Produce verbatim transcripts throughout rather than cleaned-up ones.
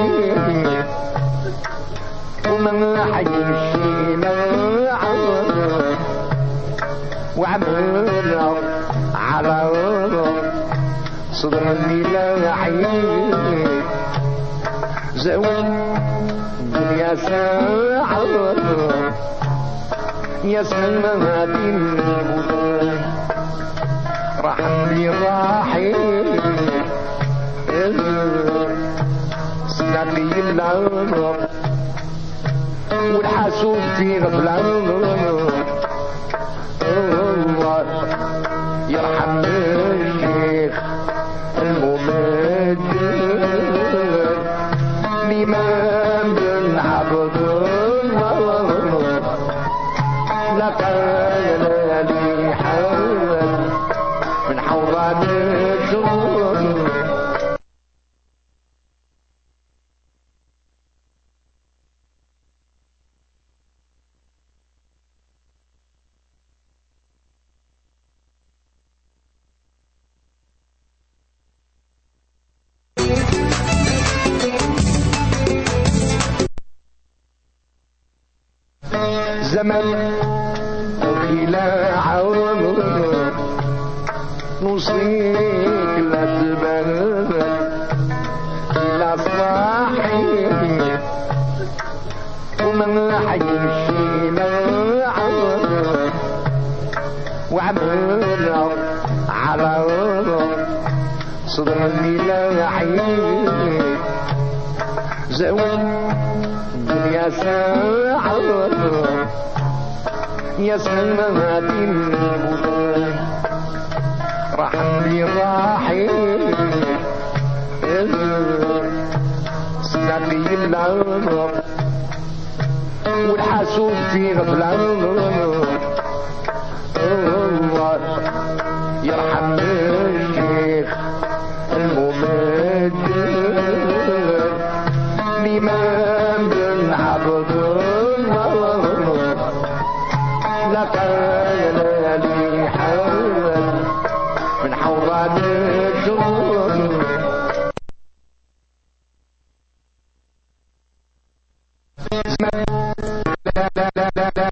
ومن حيشينا وعملنا على صدر الملاحي زوج يا ساعة يا سلمى دين راح لي راحي سنتي العمر والحاسوب في غفلة الله يرحم الشيخ الممجد الإمام بن عبد الله لك لي حال من حوران الجنون. زمن وكلا عمر نوصيك لا تبرد لا صاحي ومن حيشينا عمر وعملنا على صدر الملاحي زوج يا ساعة يا سلمى دين راح لي راحي سنتي العمر والحاسوب في غفلة الله يرحم الشيخ الممجد الإمام بن عبد الله لك لي حال من حوران الجنون. لا لا لا لا لا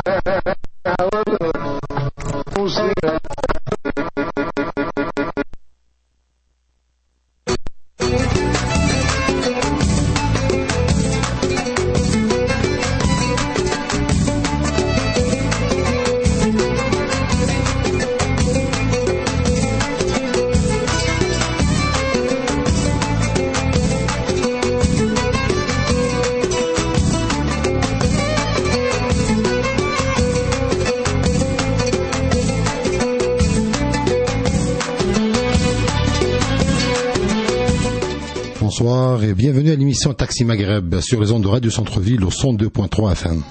Bonsoir et bienvenue à l'émission Taxi Maghreb sur les ondes de Radio Centre-Ville au cent deux point trois F M.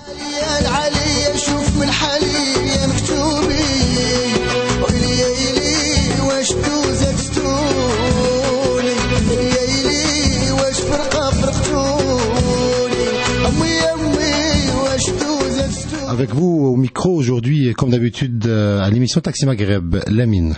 Avec vous au micro aujourd'hui et comme d'habitude à l'émission Taxi Maghreb, Lamine.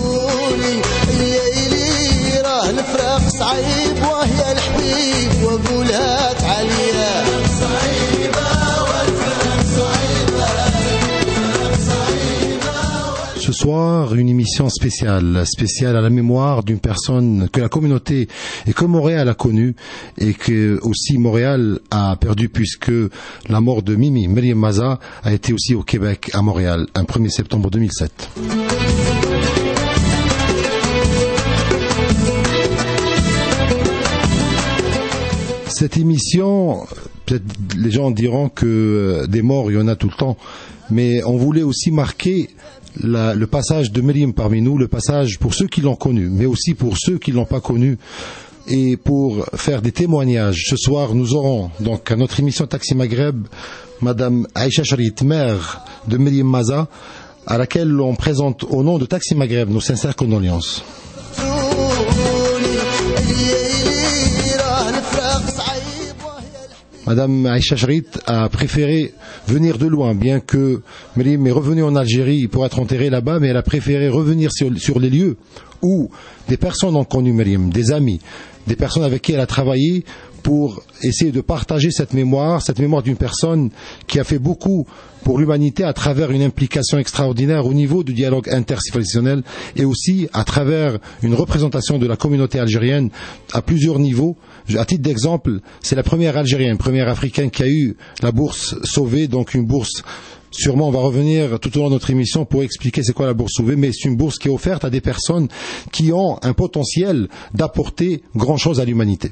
صعيب وهي الحبيب واقولها تعاليا صعيبه والفرق صعيبه صعيبه. Ce soir, une émission spéciale, spéciale à la mémoire d'une personne que la communauté et que Montréal a connue et que aussi Montréal a perdu puisque la mort de Mimi, Myriam Maza, a été aussi au Québec, à Montréal, un premier septembre deux mille sept. Cette émission, peut-être les gens diront que des morts, il y en a tout le temps, mais on voulait aussi marquer la, le passage de Myriam parmi nous, le passage pour ceux qui l'ont connu, mais aussi pour ceux qui ne l'ont pas connu, et pour faire des témoignages. Ce soir, nous aurons donc à notre émission Taxi Maghreb, Madame Aïcha Charit, mère de Myriam Maza, à laquelle on présente au nom de Taxi Maghreb nos sincères condoléances. Madame Aïcha Charit a préféré venir de loin, bien que Myriam est revenue en Algérie pour être enterrée là-bas, mais elle a préféré revenir sur, sur les lieux où des personnes ont connu Myriam, des amis, des personnes avec qui elle a travaillé pour essayer de partager cette mémoire, cette mémoire d'une personne qui a fait beaucoup pour l'humanité à travers une implication extraordinaire au niveau du dialogue intercivilisationnel et aussi à travers une représentation de la communauté algérienne à plusieurs niveaux. À titre d'exemple, c'est la première Algérienne, première Africaine qui a eu la bourse Sauvé, donc une bourse. Sûrement, on va revenir tout au long de notre émission pour expliquer c'est quoi la bourse Sauvé, mais c'est une bourse qui est offerte à des personnes qui ont un potentiel d'apporter grand-chose à l'humanité.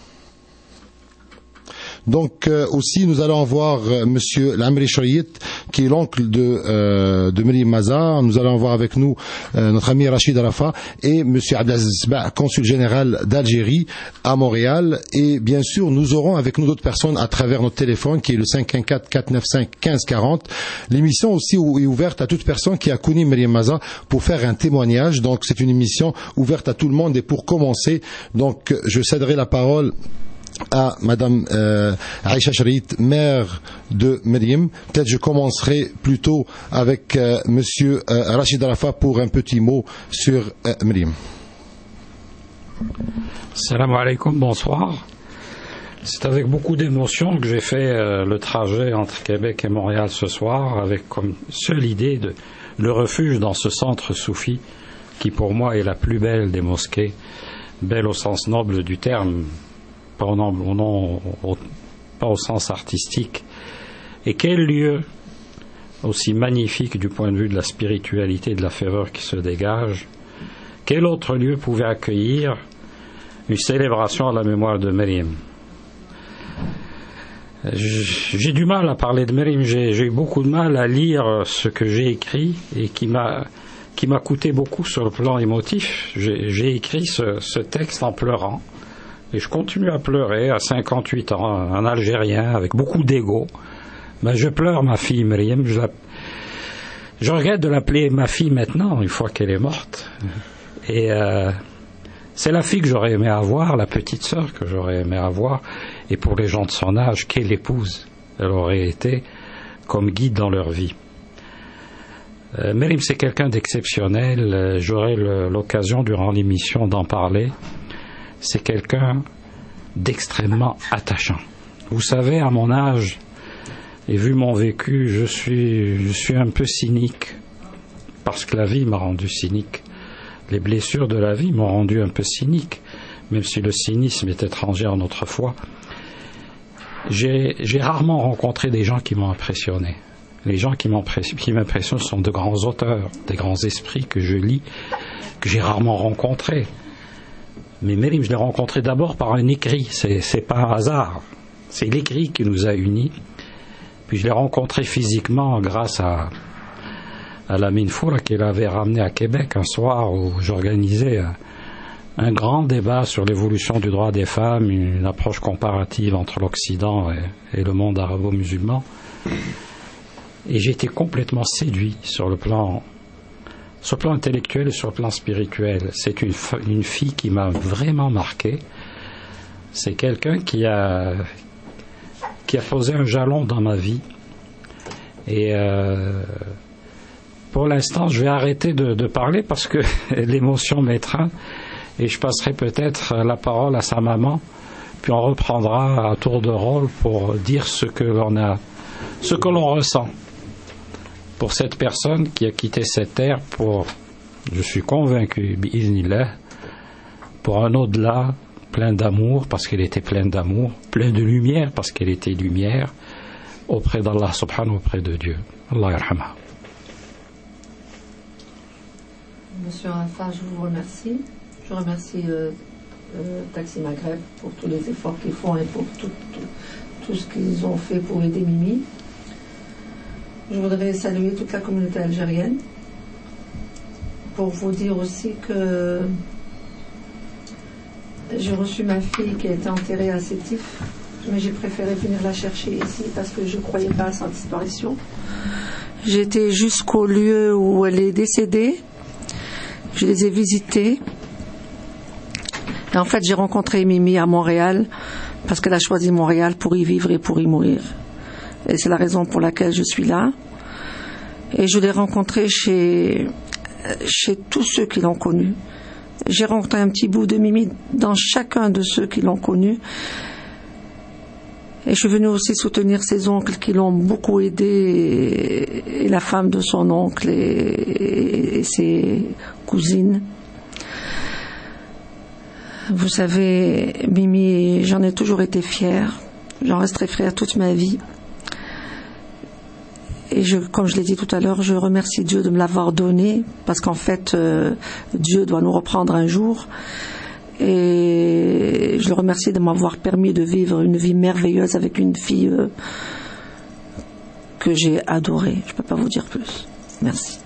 Donc euh, aussi nous allons avoir euh, Monsieur Lamri Chouyit qui est l'oncle de euh, de Meriem Maza. Nous allons avoir avec nous euh, notre ami Rachid Arafa et Monsieur Abdelaziz Ba, consul général d'Algérie à Montréal. Et bien sûr nous aurons avec nous d'autres personnes à travers notre téléphone qui est le cinq un quatre, quatre neuf cinq, un cinq quatre zéro. L'émission aussi est ouverte à toute personne qui a connu Meriem Maza pour faire un témoignage. Donc c'est une émission ouverte à tout le monde. Et pour commencer, donc je céderai la parole à Madame euh, Aïcha Charit, mère de Meriem. Peut-être je commencerai plutôt avec euh, Monsieur euh, Rachid Arafa pour un petit mot sur euh, Meriem. Salam alaikum, bonsoir. C'est avec beaucoup d'émotion que j'ai fait euh, le trajet entre Québec et Montréal ce soir, avec comme seule idée de le refuge dans ce centre soufi qui pour moi est la plus belle des mosquées, belle au sens noble du terme, pas au, non, au, pas au sens artistique. Et quel lieu aussi magnifique du point de vue de la spiritualité et de la ferveur qui se dégage. Quel autre lieu pouvait accueillir une célébration à la mémoire de Meriem? J'ai du mal à parler de Meriem, j'ai, j'ai eu beaucoup de mal à lire ce que j'ai écrit et qui m'a, qui m'a coûté beaucoup sur le plan émotif. J'ai, j'ai écrit ce, ce texte en pleurant. Et je continue à pleurer à cinquante-huit ans, un Algérien avec beaucoup d'ego. Ben, je pleure ma fille Meriem. Je, la... je regrette de l'appeler ma fille maintenant, une fois qu'elle est morte. Et euh, c'est la fille que j'aurais aimé avoir, la petite sœur que j'aurais aimé avoir. Et pour les gens de son âge, quelle épouse elle aurait été comme guide dans leur vie. Euh, Meriem, c'est quelqu'un d'exceptionnel. J'aurai le, l'occasion durant l'émission d'en parler. C'est quelqu'un d'extrêmement attachant. Vous savez, à mon âge, et vu mon vécu, je suis, je suis un peu cynique, parce que la vie m'a rendu cynique. Les blessures de la vie m'ont rendu un peu cynique, même si le cynisme est étranger à notre foi. J'ai, j'ai rarement rencontré des gens qui m'ont impressionné. Les gens qui m'impressionnent sont de grands auteurs, des grands esprits que je lis, que j'ai rarement rencontrés. Mais Meriem, je l'ai rencontré d'abord par un écrit, c'est, c'est pas un hasard. C'est l'écrit qui nous a unis. Puis je l'ai rencontré physiquement grâce à, à la Minfoura qu'il avait ramené à Québec un soir où j'organisais un, un grand débat sur l'évolution du droit des femmes, une approche comparative entre l'Occident et, et le monde arabo-musulman. Et j'ai été complètement séduit sur le plan Sur le plan intellectuel et sur le plan spirituel. C'est une, une fille qui m'a vraiment marqué. C'est quelqu'un qui a, qui a posé un jalon dans ma vie. Et euh, pour l'instant, je vais arrêter de, de parler parce que l'émotion m'étreint. Et je passerai peut-être la parole à sa maman. Puis on reprendra à tour de rôle pour dire ce que l'on a, ce que l'on ressent pour cette personne qui a quitté cette terre pour, je suis convaincu, bi'iznillah, pour un au-delà plein d'amour, parce qu'elle était pleine d'amour, plein de lumière, parce qu'elle était lumière, auprès d'Allah subhanahu, auprès de Dieu. Allah yarhamah. Monsieur Arafa, je vous remercie. Je remercie euh, euh, Taxi Maghreb pour tous les efforts qu'ils font et pour tout, tout, tout ce qu'ils ont fait pour aider Mimi. Je voudrais saluer toute la communauté algérienne pour vous dire aussi que j'ai reçu ma fille qui a été enterrée à Sétif, mais j'ai préféré venir la chercher ici parce que je ne croyais pas à sa disparition. J'ai été jusqu'au lieu où elle est décédée, je les ai visités et en fait j'ai rencontré Mimi à Montréal parce qu'elle a choisi Montréal pour y vivre et pour y mourir. Et c'est la raison pour laquelle je suis là. Et je l'ai rencontrée chez, chez tous ceux qui l'ont connue. J'ai rencontré un petit bout de Mimi dans chacun de ceux qui l'ont connue. Et je suis venue aussi soutenir ses oncles qui l'ont beaucoup aidé, et, et la femme de son oncle et, et ses cousines. Vous savez, Mimi, j'en ai toujours été fière. J'en resterai fière toute ma vie. Et je, comme je l'ai dit tout à l'heure, je remercie Dieu de me l'avoir donné, parce qu'en fait, euh, Dieu doit nous reprendre un jour. Et je le remercie de m'avoir permis de vivre une vie merveilleuse avec une fille euh, que j'ai adorée. Je ne peux pas vous dire plus. Merci.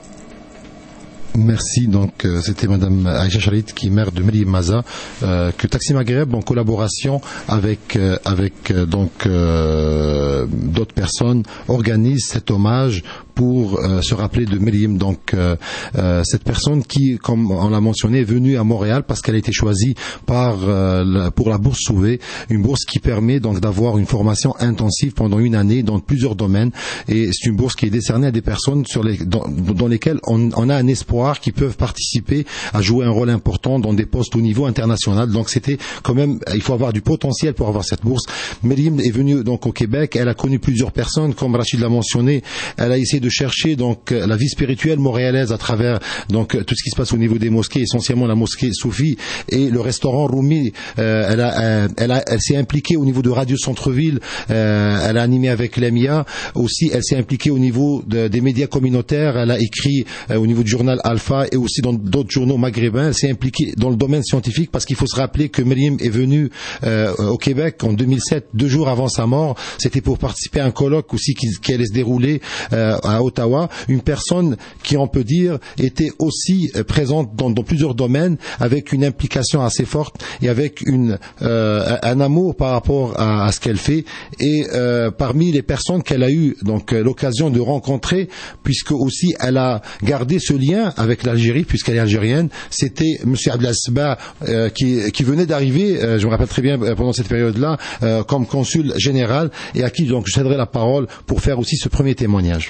Merci. Donc, euh, c'était Madame Aïcha Chalit, qui est mère de Meriem Maza, euh, que Taksim Maghreb, en collaboration avec euh, avec euh, donc euh, d'autres personnes, organise cet hommage pour euh, se rappeler de Meriem. Donc, euh, euh, cette personne qui, comme on l'a mentionné, est venue à Montréal parce qu'elle a été choisie par euh, la, pour la bourse Sauvé, une bourse qui permet donc d'avoir une formation intensive pendant une année dans plusieurs domaines. Et c'est une bourse qui est décernée à des personnes sur les, dans, dans lesquelles on, on a un espoir qui peuvent participer à jouer un rôle important dans des postes au niveau international. Donc c'était quand même, il faut avoir du potentiel pour avoir cette bourse. Meriem est venue donc au Québec, elle a connu plusieurs personnes, comme Rachid l'a mentionné, elle a essayé de chercher donc la vie spirituelle montréalaise à travers donc tout ce qui se passe au niveau des mosquées, essentiellement la mosquée Soufi et le restaurant Rumi. Euh, elle a, euh, elle a, elle s'est impliquée au niveau de Radio Centre-Ville, euh, elle a animé avec l'E M I A, aussi elle s'est impliquée au niveau de, des médias communautaires, elle a écrit euh, au niveau du journal Alpha et aussi dans d'autres journaux maghrébins. Elle s'est impliquée dans le domaine scientifique parce qu'il faut se rappeler que Meriem est venue euh, au Québec en deux mille sept, deux jours avant sa mort. C'était pour participer à un colloque aussi qui, qui allait se dérouler euh, à Ottawa. Une personne qui, on peut dire, était aussi euh, présente dans, dans plusieurs domaines, avec une implication assez forte et avec une, euh, un amour par rapport à, à ce qu'elle fait. Et euh, parmi les personnes qu'elle a eu donc euh, l'occasion de rencontrer, puisque aussi elle a gardé ce lien avec l'Algérie, puisqu'elle est algérienne, c'était M. Abdelaziz Ba euh, qui, qui venait d'arriver, euh, je me rappelle très bien euh, pendant cette période-là, euh, comme consul général, et à qui donc je céderai la parole pour faire aussi ce premier témoignage.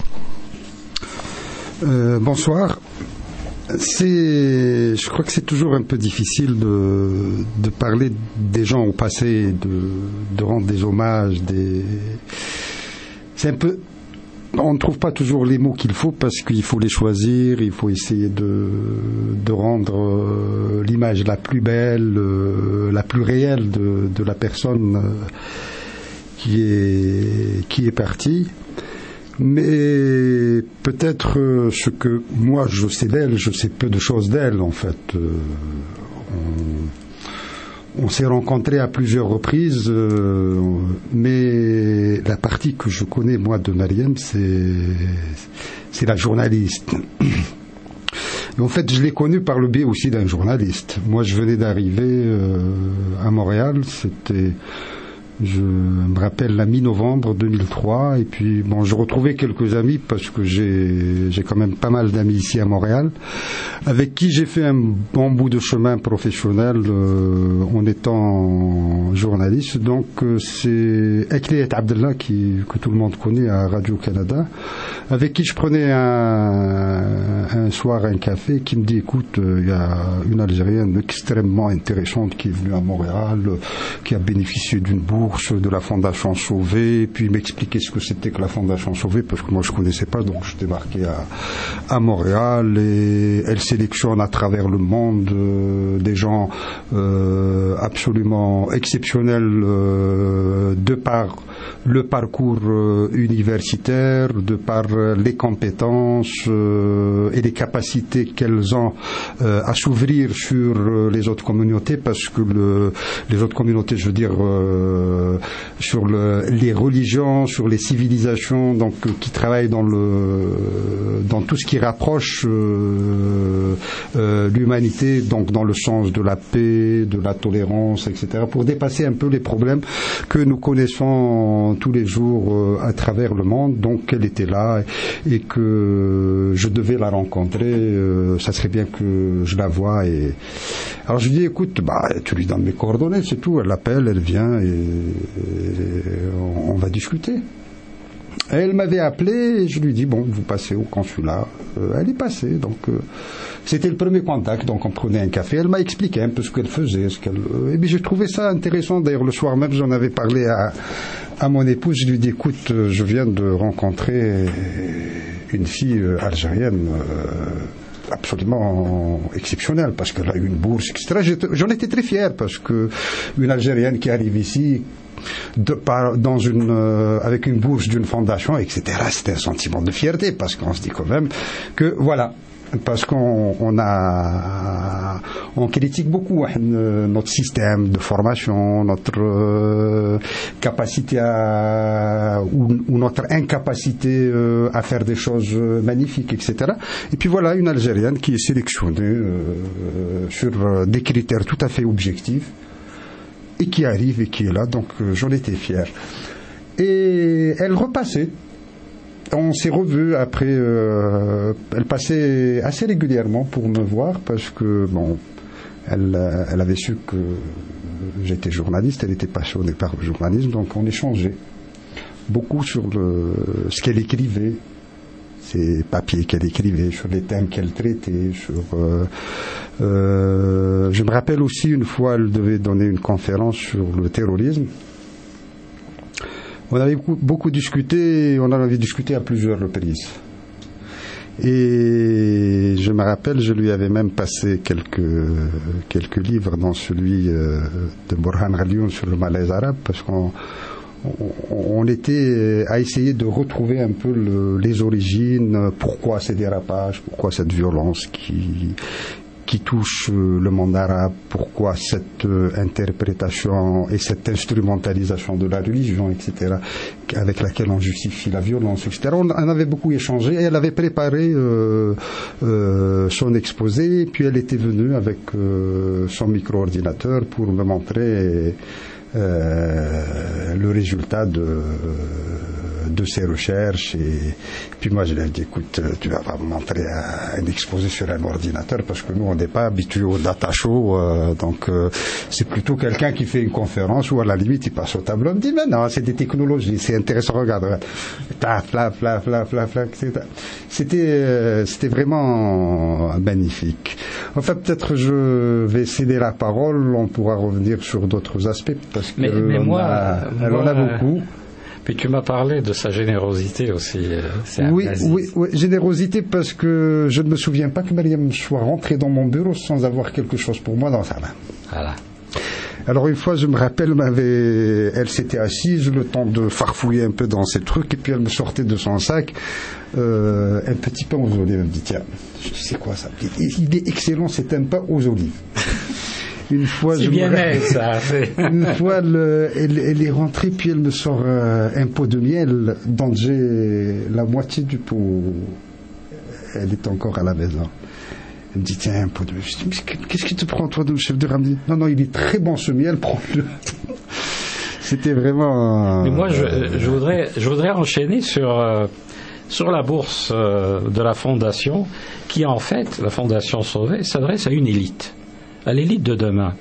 Euh, bonsoir. C'est, je crois que c'est toujours un peu difficile de, de parler des gens au passé, de, de rendre des hommages, des... c'est un peu... On ne trouve pas toujours les mots qu'il faut parce qu'il faut les choisir, il faut essayer de, de rendre euh, l'image la plus belle, euh, la plus réelle de, de la personne euh, qui est, qui est partie. Mais peut-être euh, ce que moi je sais d'elle, je sais peu de choses d'elle en fait. Euh, on, On s'est rencontrés à plusieurs reprises, euh, mais la partie que je connais, moi, de Meriem, c'est, c'est la journaliste. Et en fait, je l'ai connue par le biais aussi d'un journaliste. Moi, je venais d'arriver euh, à Montréal, c'était... Je me rappelle la mi-novembre deux mille trois, et puis bon, je retrouvais quelques amis parce que j'ai, j'ai quand même pas mal d'amis ici à Montréal, avec qui j'ai fait un bon bout de chemin professionnel euh, en étant journaliste. Donc euh, c'est Ekliet Abdellah qui, que tout le monde connaît à Radio-Canada, avec qui je prenais un, un soir un café, qui me dit écoute, il euh, y a une Algérienne extrêmement intéressante qui est venue à Montréal, euh, qui a bénéficié d'une bourse de la Fondation Sauvé, et puis m'expliquer ce que c'était que la Fondation Sauvé, parce que moi je connaissais pas, donc je débarquais à, à Montréal, et elle sélectionne à travers le monde euh, des gens euh, absolument exceptionnels euh, de par le parcours euh, universitaire, de par euh, les compétences euh, et les capacités qu'elles ont euh, à s'ouvrir sur euh, les autres communautés, parce que le, les autres communautés, je veux dire, euh, sur le, les religions, sur les civilisations, donc euh, qui travaillent dans le, dans tout ce qui rapproche euh, euh, l'humanité, donc dans le sens de la paix, de la tolérance, et cetera, pour dépasser un peu les problèmes que nous connaissons tous les jours euh, à travers le monde. Donc elle était là et que je devais la rencontrer, euh, ça serait bien que je la voie. Et alors je lui dis écoute, bah tu lui donnes mes coordonnées, c'est tout. Elle l'appelle, elle vient et, et on, on va discuter. Et elle m'avait appelé et je lui dis bon, vous passez au consulat. Euh, elle est passée, donc euh, c'était le premier contact. Donc on prenait un café. Elle m'a expliqué un peu ce qu'elle faisait, ce qu'elle. Euh, et bien j'ai trouvé ça intéressant. D'ailleurs le soir même, j'en avais parlé à à mon épouse. Je lui dis écoute, euh, je viens de rencontrer une fille euh, algérienne. Euh, absolument exceptionnelle parce qu'elle a eu une bourse, et cetera. J'étais, j'en étais très fier parce que une Algérienne qui arrive ici de, par, dans une, euh, avec une bourse d'une fondation, et cetera. C'était un sentiment de fierté parce qu'on se dit quand même que voilà. Parce qu'on on a, on critique beaucoup hein, notre système de formation, notre euh, capacité à, ou, ou notre incapacité euh, à faire des choses magnifiques, et cetera. Et puis voilà, une Algérienne qui est sélectionnée euh, sur des critères tout à fait objectifs et qui arrive et qui est là. Donc euh, j'en étais fier. Et elle repassait. On s'est revus après, euh, elle passait assez régulièrement pour me voir parce que, bon, elle, elle avait su que j'étais journaliste, elle était passionnée par le journalisme, donc on échangeait beaucoup sur le, ce qu'elle écrivait, ces papiers qu'elle écrivait, sur les thèmes qu'elle traitait, sur... Euh, euh, je me rappelle aussi une fois, elle devait donner une conférence sur le terrorisme. On avait beaucoup, beaucoup discuté, on en avait discuté à plusieurs reprises. Et je me rappelle, je lui avais même passé quelques, quelques livres, dont celui euh, de Borhan Ghalioun sur le malaise arabe, parce qu'on on, on était à essayer de retrouver un peu le, les origines, pourquoi ces dérapages, pourquoi cette violence qui... qui touche le monde arabe, pourquoi cette euh, interprétation et cette instrumentalisation de la religion, et cetera, avec laquelle on justifie la violence, et cetera. On en avait beaucoup échangé et elle avait préparé euh, euh, son exposé, puis elle était venue avec euh, son micro-ordinateur pour me montrer euh, le résultat de, de ses recherches. Et puis moi je lui ai dit écoute, tu vas pas me montrer un exposé sur un ordinateur parce que nous on n'est pas habitués au data show, euh, donc euh, c'est plutôt quelqu'un qui fait une conférence ou à la limite il passe au tableau. Il me dit mais non, c'est des technologies, c'est intéressant, regarde, regarde. Taf, la, la, la, la, la, c'était euh, c'était vraiment magnifique. Enfin peut-être je vais céder la parole, on pourra revenir sur d'autres aspects parce que mais, mais on moi, a, moi, elle en a beaucoup. Puis tu m'as parlé de sa générosité aussi. C'est oui, oui, oui, générosité parce que je ne me souviens pas que Mariam soit rentrée dans mon bureau sans avoir quelque chose pour moi dans sa main. Voilà. Alors une fois, je me rappelle, m'avait, elle s'était assise, le temps de farfouiller un peu dans ses trucs, et puis elle me sortait de son sac euh, un petit pain aux olives. Elle me dit tiens, je sais quoi ça. Il est excellent, c'est un pain aux olives. Une fois, c'est je bien me... net, ça. Une fois, le... elle, elle est rentrée, puis elle me sort euh, un pot de miel dont j'ai la moitié du pot. Elle est encore à la maison. Elle me dit tiens, un pot de miel. Je dis mais qu'est-ce qui te prend toi de chef de ramener? Non, non, il est très bon ce miel, prends-le. C'était vraiment. Mais moi, je, je voudrais, je voudrais enchaîner sur. Euh... sur la bourse euh, de la fondation, qui en fait, la fondation Sauvé, s'adresse à une élite, à l'élite de demain.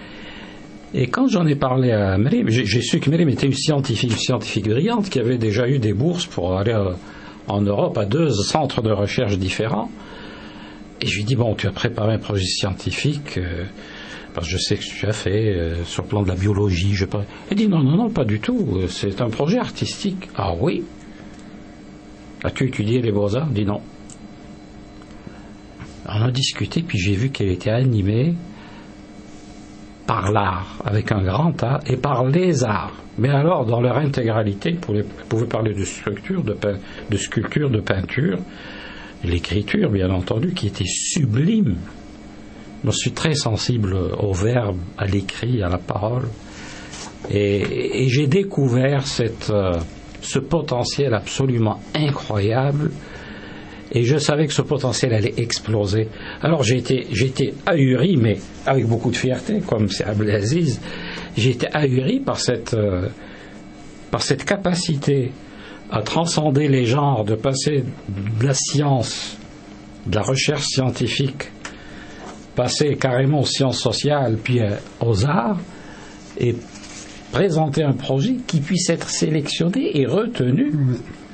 Et quand j'en ai parlé à Merim, j'ai, j'ai su que Merim était une scientifique, une scientifique brillante, qui avait déjà eu des bourses pour aller euh, en Europe à deux centres de recherche différents. Et je lui ai dit, bon, tu as préparé un projet scientifique, euh, parce que je sais que tu as fait euh, sur le plan de la biologie. Je... Elle dit, non, non, non, pas du tout, c'est un projet artistique. Ah oui? As-tu étudié les beaux-arts? Je dis non. On a discuté, puis j'ai vu qu'elle était animée par l'art, avec un grand A, et par les arts. Mais alors, dans leur intégralité, vous pouvez parler de structure, de, pein, de sculpture, de peinture, l'écriture, bien entendu, qui était sublime. Je suis très sensible au verbe, à l'écrit, à la parole. Et, et j'ai découvert cette... Euh, ce potentiel absolument incroyable, et je savais que ce potentiel allait exploser. Alors j'ai été, j'ai été ahuri, mais avec beaucoup de fierté, comme c'est Abdelaziz, j'ai été ahuri par cette, euh, par cette capacité à transcender les genres, de passer de la science, de la recherche scientifique, passer carrément aux sciences sociales, puis euh, aux arts, et présenter un projet qui puisse être sélectionné et retenu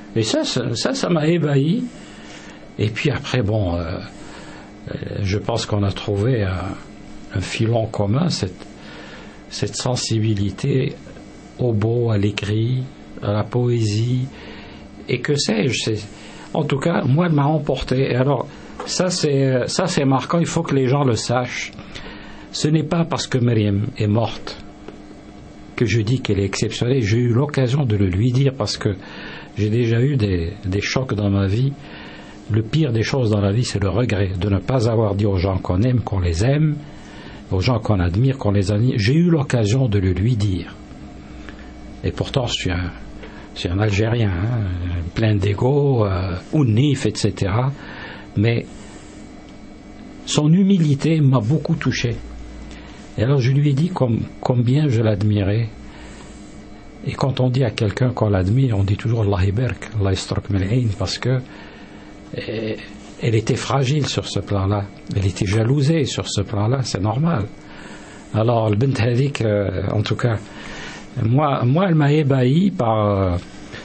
Et ça, ça, ça, ça m'a ébahi. Et puis après, bon, euh, je pense qu'on a trouvé un, un filon commun, cette, cette sensibilité au beau, à l'écrit, à la poésie, et que sais-je. C'est, en tout cas, moi, elle m'a emporté. Et alors, ça c'est, ça, c'est marquant, il faut que les gens le sachent. Ce n'est pas parce que Myriam est morte que je dis qu'elle est exceptionnelle. J'ai eu l'occasion de le lui dire parce que j'ai déjà eu des, des chocs dans ma vie. Le pire des choses dans la vie, c'est le regret de ne pas avoir dit aux gens qu'on aime, qu'on les aime, aux gens qu'on admire, qu'on les admire. J'ai eu l'occasion de le lui dire. Et pourtant, je suis un, je suis un Algérien, hein, plein d'ego, euh, ounif, et cetera. Mais son humilité m'a beaucoup touché. Et alors je lui ai dit comme, combien je l'admirais. Et quand on dit à quelqu'un qu'on l'admire, on dit toujours Allah ibark, Allah yastrak min al-ayn, parce que eh, elle était fragile sur ce plan-là. Elle était jalousée sur ce plan-là, c'est normal. Alors le bint hadik, euh, en tout cas, moi, moi elle m'a ébahi par, euh,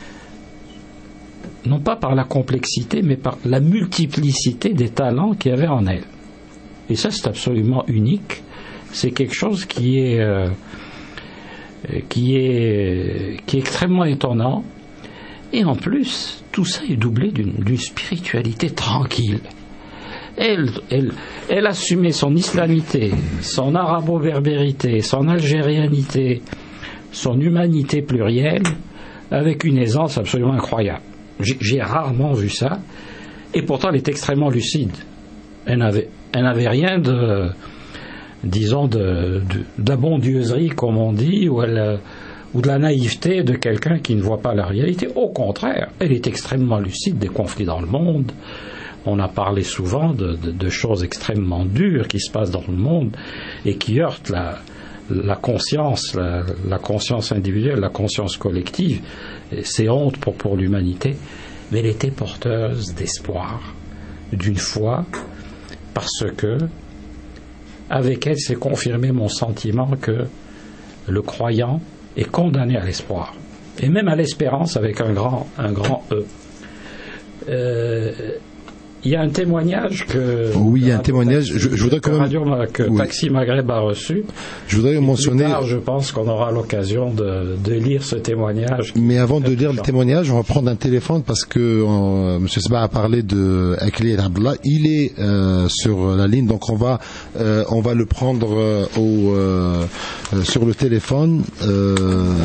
non pas par la complexité, mais par la multiplicité des talents qu'il y avait en elle. Et ça, c'est absolument unique. C'est quelque chose qui est, euh, qui est, qui est extrêmement étonnant. Et en plus, tout ça est doublé d'une, d'une spiritualité tranquille. Elle, elle, elle assumait son islamité, son arabo-berbérité, son algérianité, son humanité plurielle, avec une aisance absolument incroyable. J'ai, j'ai rarement vu ça. Et pourtant, elle est extrêmement lucide. Elle n'avait, elle n'avait rien de... disons, de, de, d'abondieuserie, comme on dit, ou, elle, ou de la naïveté de quelqu'un qui ne voit pas la réalité. Au contraire, elle est extrêmement lucide des conflits dans le monde. On a parlé souvent de, de, de choses extrêmement dures qui se passent dans le monde et qui heurtent la, la conscience, la, la conscience individuelle, la conscience collective. Et c'est honte pour, pour l'humanité. Mais elle était porteuse d'espoir, d'une foi, parce que avec elle s'est confirmé mon sentiment que le croyant est condamné à l'espoir. Et même à l'espérance avec un grand, un grand E. Euh, il y a un témoignage que... Oui, il y a un témoignage. Je, je voudrais quand même... Radio, que oui. Taxi Maghreb a reçu. Je voudrais mentionner... Plus tard, je pense qu'on aura l'occasion de, de lire ce témoignage. Mais avant de lire le témoignage, on va prendre un téléphone parce que euh, M. Sba a parlé de Akli El Abdallah. Il est euh, sur la ligne, donc on va, euh, on va le prendre euh, au, euh, sur le téléphone. Euh...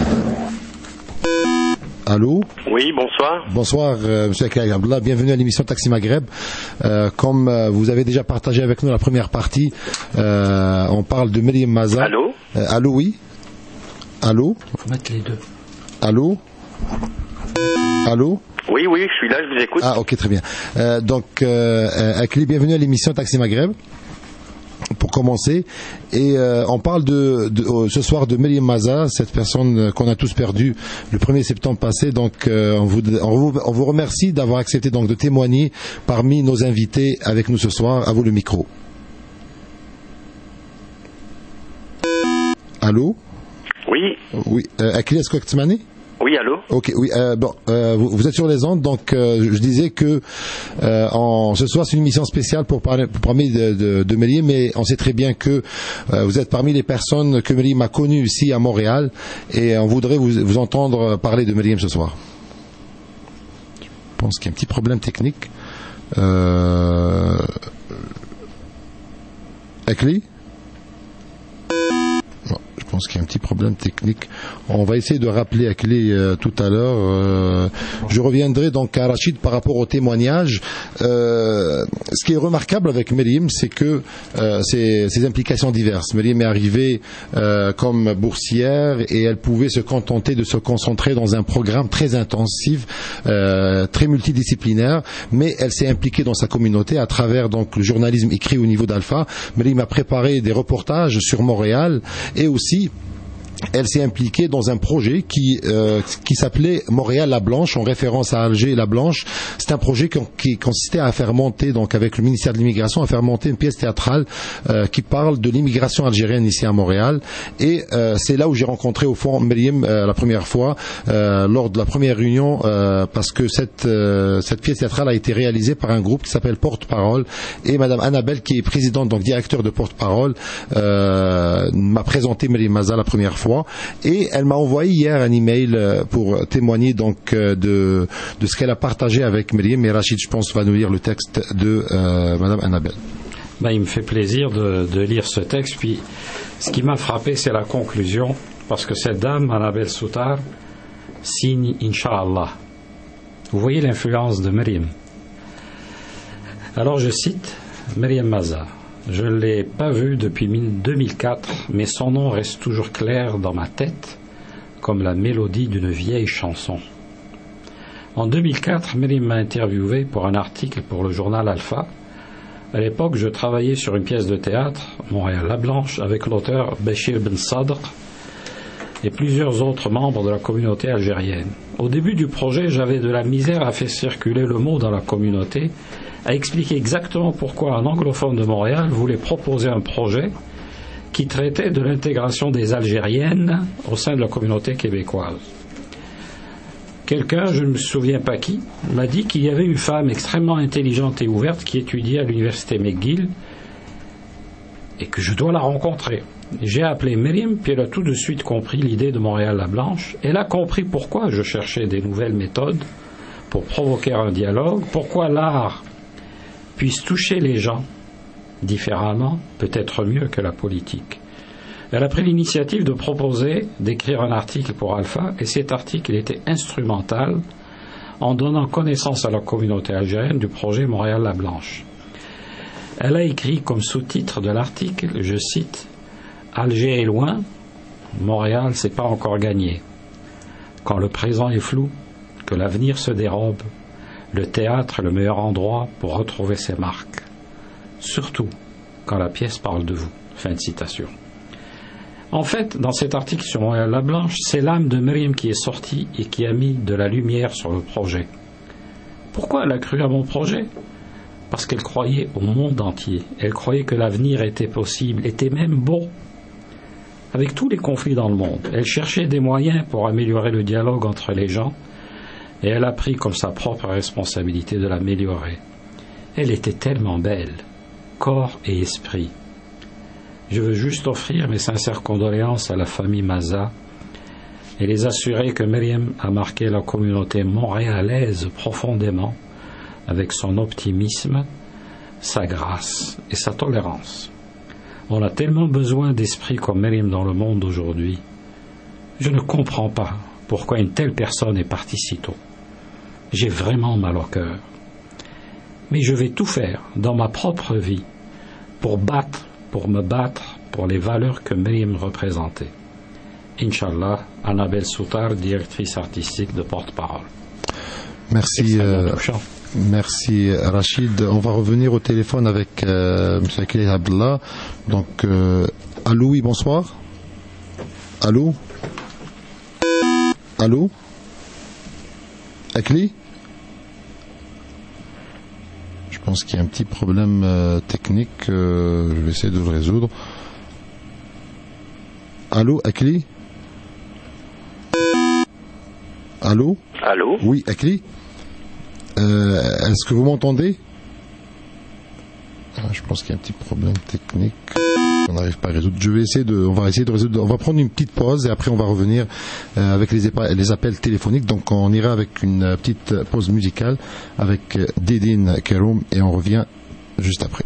Allô? Oui, bonsoir. Bonsoir, euh, M. Akli El Abdallah. Bienvenue à l'émission Taxi Maghreb. Euh, comme euh, vous avez déjà partagé avec nous la première partie, euh, on parle de Myriam Maza. Allô? Euh, allô, oui? Allô? Il faut mettre les deux. Allô? Allô? Oui, oui, je suis là, je vous écoute. Ah, ok, très bien. Euh, donc, euh, Akli, bienvenue à l'émission Taxi Maghreb. Pour commencer, et euh, on parle de, de euh, ce soir de Myriam Maza, cette personne qu'on a tous perdue le premier septembre passé. Donc, euh, on, vous, on, vous, on vous remercie d'avoir accepté donc de témoigner parmi nos invités avec nous ce soir. À vous le micro. Allô? Oui. Oui. Euh, Akli, est-ce que tu m'as dit? Oui, allô? Ok, oui, euh, bon, euh, vous, vous êtes sur les ondes, donc euh, je disais que euh, en, ce soir c'est une émission spéciale pour parler, pour parler de, de, de Myriam, mais on sait très bien que euh, vous êtes parmi les personnes que Myriam a connues ici à Montréal, et on voudrait vous, vous entendre parler de Myriam ce soir. Je pense qu'il y a un petit problème technique. Euh... Akli? Je pense qu'il y a un petit problème technique. On va essayer de rappeler Akli euh, tout à l'heure. Euh, je reviendrai donc à Rachid par rapport au témoignage. Euh, ce qui est remarquable avec Myriam, c'est que euh, ses, ses implications diverses. Myriam est arrivée euh, comme boursière et elle pouvait se contenter de se concentrer dans un programme très intensif, euh, très multidisciplinaire, mais elle s'est impliquée dans sa communauté à travers donc le journalisme écrit au niveau d'Alpha. Myriam a préparé des reportages sur Montréal et aussi elle s'est impliquée dans un projet qui euh, qui s'appelait Montréal la Blanche, en référence à Alger la Blanche. C'est un projet qui, qui consistait à faire monter, donc avec le ministère de l'immigration, à faire monter une pièce théâtrale euh, qui parle de l'immigration algérienne ici à Montréal. Et euh, c'est là où j'ai rencontré au fond Myriam euh, la première fois, euh, lors de la première réunion, euh, parce que cette euh, cette pièce théâtrale a été réalisée par un groupe qui s'appelle Porte-Parole, et Madame Annabelle, qui est présidente, donc directeur de Porte-Parole, euh, m'a présenté Myriam Maza la première fois. Et elle m'a envoyé hier un email pour témoigner donc de de ce qu'elle a partagé avec Myriam. Et Rachid, je pense, va nous lire le texte de euh, Madame Annabelle. Ben, il me fait plaisir de, de lire ce texte. Puis, ce qui m'a frappé, c'est la conclusion, parce que cette dame, Annabelle Soutar, signe Inch'Allah. Vous voyez l'influence de Myriam. Alors, je cite Myriam Maza. Je ne l'ai pas vu depuis deux mille quatre, mais son nom reste toujours clair dans ma tête, comme la mélodie d'une vieille chanson. En deux mille quatre, Myriam m'a interviewé pour un article pour le journal Alpha. À l'époque, je travaillais sur une pièce de théâtre, Montréal la Blanche, avec l'auteur Béchir Ben Sadr et plusieurs autres membres de la communauté algérienne. Au début du projet, j'avais de la misère à faire circuler le mot dans la communauté, à expliquer exactement pourquoi un anglophone de Montréal voulait proposer un projet qui traitait de l'intégration des Algériennes au sein de la communauté québécoise. Quelqu'un, je ne me souviens pas qui, m'a dit qu'il y avait une femme extrêmement intelligente et ouverte qui étudiait à l'université McGill et que je dois la rencontrer. J'ai appelé Myriam, puis elle a tout de suite compris l'idée de Montréal la Blanche. Elle a compris pourquoi je cherchais des nouvelles méthodes pour provoquer un dialogue, pourquoi l'art puisse toucher les gens différemment, peut-être mieux que la politique. Elle a pris l'initiative de proposer d'écrire un article pour Alpha, et cet article était instrumental en donnant connaissance à la communauté algérienne du projet Montréal la Blanche. Elle a écrit comme sous-titre de l'article, je cite, « Alger est loin, Montréal c'est pas encore gagné. Quand le présent est flou, que l'avenir se dérobe, le théâtre est le meilleur endroit pour retrouver ses marques. Surtout quand la pièce parle de vous. » Fin de citation. En fait, dans cet article sur Montréal la Blanche, c'est l'âme de Myriam qui est sortie et qui a mis de la lumière sur le projet. Pourquoi elle a cru à mon projet ? Parce qu'elle croyait au monde entier. Elle croyait que l'avenir était possible, était même beau. Avec tous les conflits dans le monde, elle cherchait des moyens pour améliorer le dialogue entre les gens, et elle a pris comme sa propre responsabilité de l'améliorer. Elle était tellement belle, corps et esprit. Je veux juste offrir mes sincères condoléances à la famille Maza et les assurer que Myriam a marqué la communauté montréalaise profondément avec son optimisme, sa grâce et sa tolérance. On a tellement besoin d'esprits comme Myriam dans le monde aujourd'hui. Je ne comprends pas pourquoi une telle personne est partie si tôt. J'ai vraiment mal au cœur. Mais je vais tout faire dans ma propre vie pour battre, pour me battre pour les valeurs que Myriam représentait. Inch'Allah, Annabelle Soutar, directrice artistique de Porte-Parole. Merci, euh, merci Rachid. On va revenir au téléphone avec euh, M. Akili Abdallah. Donc, euh, allô, oui, bonsoir. Allô Allô Akili? Je pense qu'il y a un petit problème euh, technique. Euh, je vais essayer de le résoudre. Allô, Akili? Allô? Allô? Oui, Akili? Euh, est-ce que vous m'entendez? Ah, je pense qu'il y a un petit problème technique. On n'arrive pas à résoudre. Je vais essayer de, on va essayer de résoudre. On va prendre une petite pause et après on va revenir euh, avec les, épa- les appels téléphoniques. Donc on ira avec une petite pause musicale avec Dédine Keroum et on revient juste après.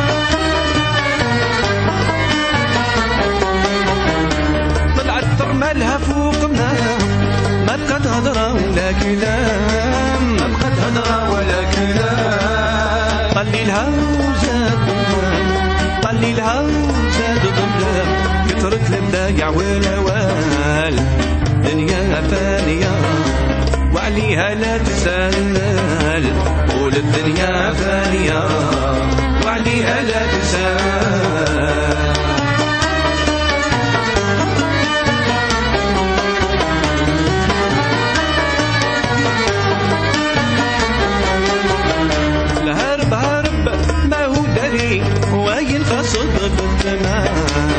طلعت ترمى طلي الهوزة طلي الهوزة ضملة كثرت البدايع والهوال دنيا فانية وعليها لا تسأل قول الدنيا فانية وعليها لا تسأل الهرب هرب ما هو دري وينقصد بالتمام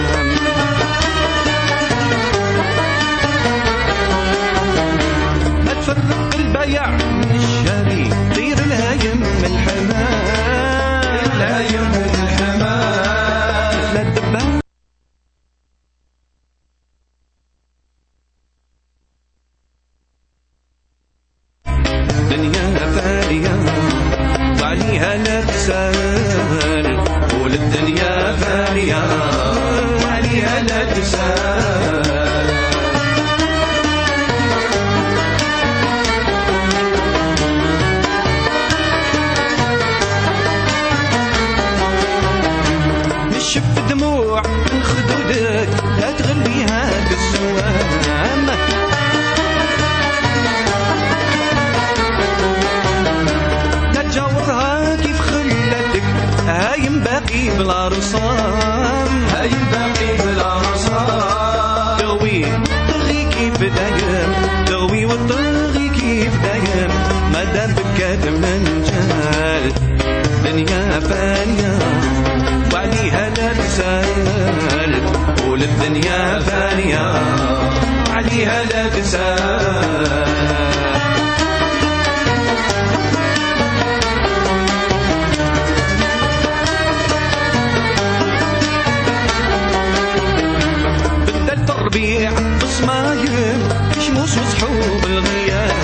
ما تفرق البيع من الشاري طير الهايم من الحمام الهايم من الحمام لا تدبر دنيا فانية وعليها لا تسأل قول الدنيا فانية وعليها لا تسأل نشف دموع من خدودك لا تغليها بالسوام جاورها كيف خلتك هايم باقي بلا رصام هايم باقي بلا رصام تغوي تغي كيف دايم تغوي وتغي كيف دايم مادام بكات من جال دنيا فانية وعليها لا تسأل قول الدنيا فانية وعليها لا تسأل ربيع بصمايم شموس وصحوب الغيام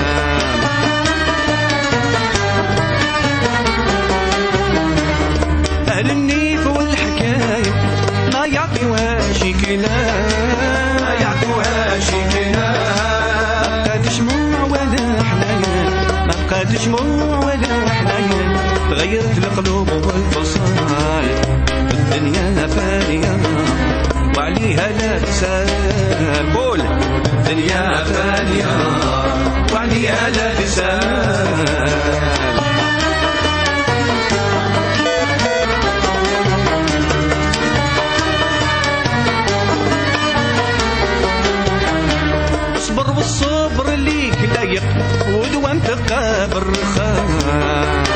أهل النيف والحكاية ما يعطيوهاش كلام ما يعطيوهاش كلام ما بقات شموع ولا حنايا ما بقات شموع ولا حنايا تغيرت القلوب والفصال الدنيا فانية وعليها لا تسأل قول دنيا فانية وعليها لا تسأل اصبر والصبر ليك لايق ودوام تبقى بالرخام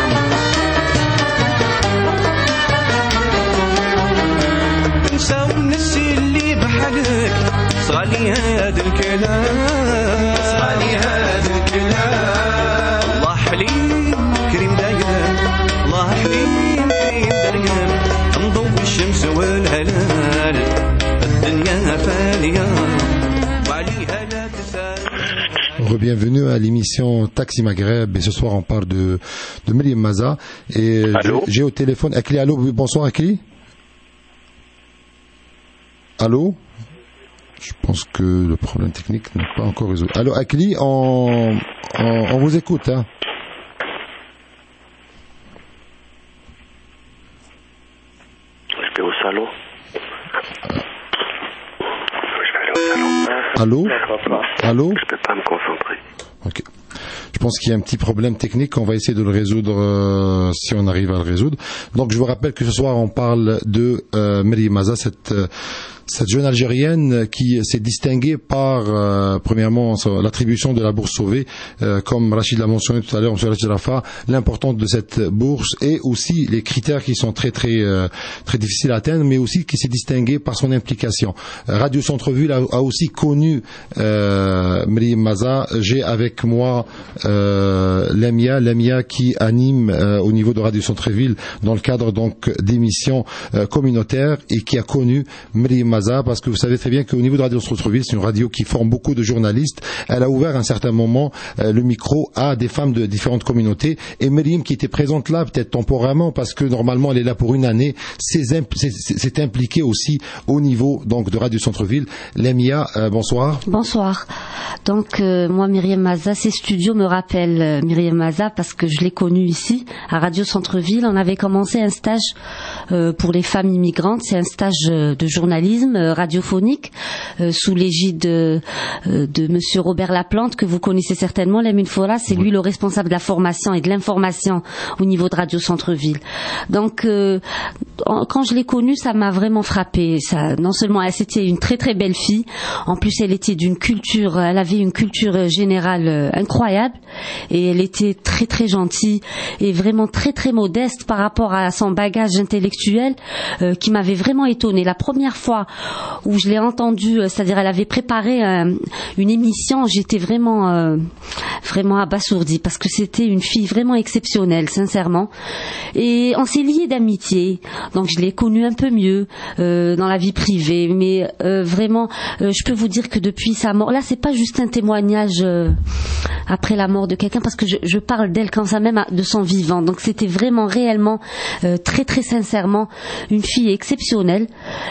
تنسى ونسي اللي بحالك صغالي هذا الكلام صغالي هذا الكلام الله حليم كريم دايم الله حليم كريم دايم نضوي الشمس والهلال الدنيا فانية وعليها لا تسال. Bienvenue à l'émission Taxi Maghreb et ce soir on parle de, de Myriam Maza et j'ai au téléphone Akli. Allô, bonsoir Akli. Allô? Je pense que le problème technique n'est pas encore résolu. Allô, Akli, on, on, on vous écoute. Hein. Je vais au salon. Je vais aller au salon. Allô? Allô? Je peux pas me concentrer. Ok. Je pense qu'il y a un petit problème technique. On va essayer de le résoudre euh, si on arrive à le résoudre. Donc, je vous rappelle que ce soir, on parle de euh, Myriam Maza, cette... Euh, cette jeune Algérienne qui s'est distinguée par, euh, premièrement, l'attribution de la bourse sauvée, euh, comme Rachid l'a mentionné tout à l'heure, M. Rachid Rafa, l'importance de cette bourse et aussi les critères qui sont très très euh, très difficiles à atteindre, mais aussi qui s'est distinguée par son implication. Radio Centre-Ville a, a aussi connu euh, Myriam Maza. J'ai avec moi euh, Lamia, Lamia qui anime euh, au niveau de Radio Centre-Ville dans le cadre donc d'émissions euh, communautaires et qui a connu Myriam Maza Maza, parce que vous savez très bien qu'au niveau de Radio Centre-Ville, c'est une radio qui forme beaucoup de journalistes. Elle a ouvert à un certain moment euh, le micro à des femmes de différentes communautés. Et Myriam, qui était présente là, peut-être temporairement, parce que normalement elle est là pour une année, s'est, imp- s'est, s'est impliquée aussi au niveau donc de Radio Centre-Ville. Lamia, euh, bonsoir. Bonsoir. Donc euh, moi, Myriam Maza, ces studios me rappellent euh, Myriam Maza parce que je l'ai connue ici à Radio Centre-Ville. On avait commencé un stage euh, pour les femmes immigrantes. C'est un stage euh, de journalisme euh, radiophonique euh, sous l'égide de, euh, de Monsieur Robert Laplante, que vous connaissez certainement. Lamine Fora, c'est lui le responsable de la formation et de l'information au niveau de Radio Centre-Ville. Donc euh, quand je l'ai connue, ça m'a vraiment frappée. Ça, non seulement elle, c'était une très très belle fille, en plus elle était d'une culture, elle avait une culture générale euh, incroyable, et elle était très très gentille et vraiment très très modeste par rapport à son bagage intellectuel euh, qui m'avait vraiment étonnée. La première fois où je l'ai entendue, euh, c'est-à-dire elle avait préparé euh, une émission, j'étais vraiment euh, vraiment abasourdie parce que c'était une fille vraiment exceptionnelle, sincèrement. Et on s'est liés d'amitié, donc je l'ai connue un peu mieux euh, dans la vie privée, mais euh, vraiment, euh, je peux vous dire que depuis sa mort, là c'est pas juste un témoignage euh, après la mort de quelqu'un, parce que je, je parle d'elle quand ça même de son vivant, donc c'était vraiment réellement euh, très très sincèrement une fille exceptionnelle,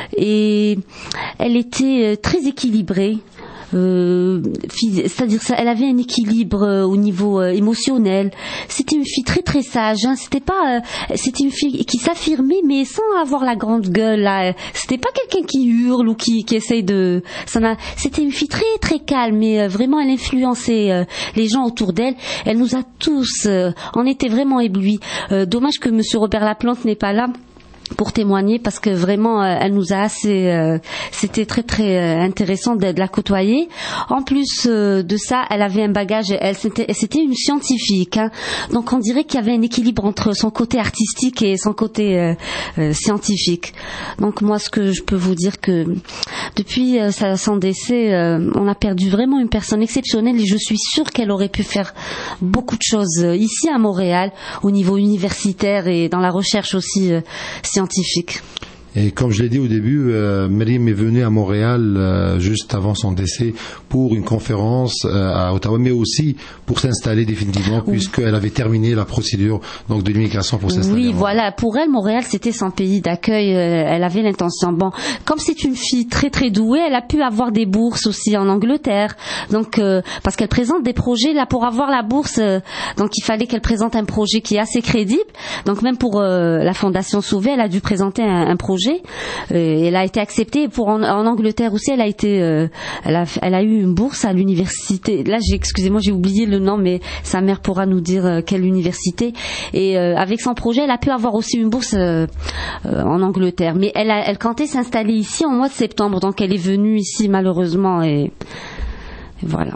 et elle était euh, très équilibrée. Euh, c'est-à-dire ça, elle avait un équilibre euh, au niveau euh, émotionnel. C'était une fille très très sage, hein. C'était pas, euh, c'était une fille qui s'affirmait mais sans avoir la grande gueule. Là. C'était pas quelqu'un qui hurle ou qui, qui essaye de. Ça n'a, c'était une fille très très calme, mais euh, vraiment elle influençait euh, les gens autour d'elle. Elle nous a tous, euh, on était vraiment éblouis. Euh, dommage que Monsieur Robert Laplante n'est pas là pour témoigner, parce que vraiment euh, elle nous a assez euh, c'était très très euh, intéressant de, de la côtoyer. En plus euh, de ça, elle avait un bagage, elle c'était, c'était une scientifique, hein. Donc on dirait qu'il y avait un équilibre entre son côté artistique et son côté euh, euh, scientifique. Donc moi, ce que je peux vous dire, que depuis euh, sa, son décès, euh, on a perdu vraiment une personne exceptionnelle, et je suis sûre qu'elle aurait pu faire beaucoup de choses euh, ici à Montréal au niveau universitaire et dans la recherche aussi euh, scientifique. Et comme je l'ai dit au début, euh, Myriam est venue à Montréal euh, juste avant son décès pour une conférence euh, à Ottawa, mais aussi pour s'installer définitivement, oui, puisqu'elle avait terminé la procédure donc de l'immigration pour s'installer. Oui, voilà. Pour elle, Montréal, c'était son pays d'accueil. Euh, elle avait l'intention. Bon, comme c'est une fille très très douée, elle a pu avoir des bourses aussi en Angleterre. Donc, euh, parce qu'elle présente des projets là pour avoir la bourse. Euh, donc, il fallait qu'elle présente un projet qui est assez crédible. Donc, même pour euh, la Fondation Sauvé, elle a dû présenter un, un projet. Euh, elle a été acceptée. Pour en, en Angleterre aussi, elle a été, euh, elle a, elle a eu une bourse à l'université. Là, j'ai, excusez-moi, j'ai oublié le nom, mais sa mère pourra nous dire euh, quelle université. Et euh, avec son projet, elle a pu avoir aussi une bourse euh, euh, en Angleterre. Mais elle, a, elle comptait s'installer ici en mois de septembre, donc elle est venue ici malheureusement, et, et voilà.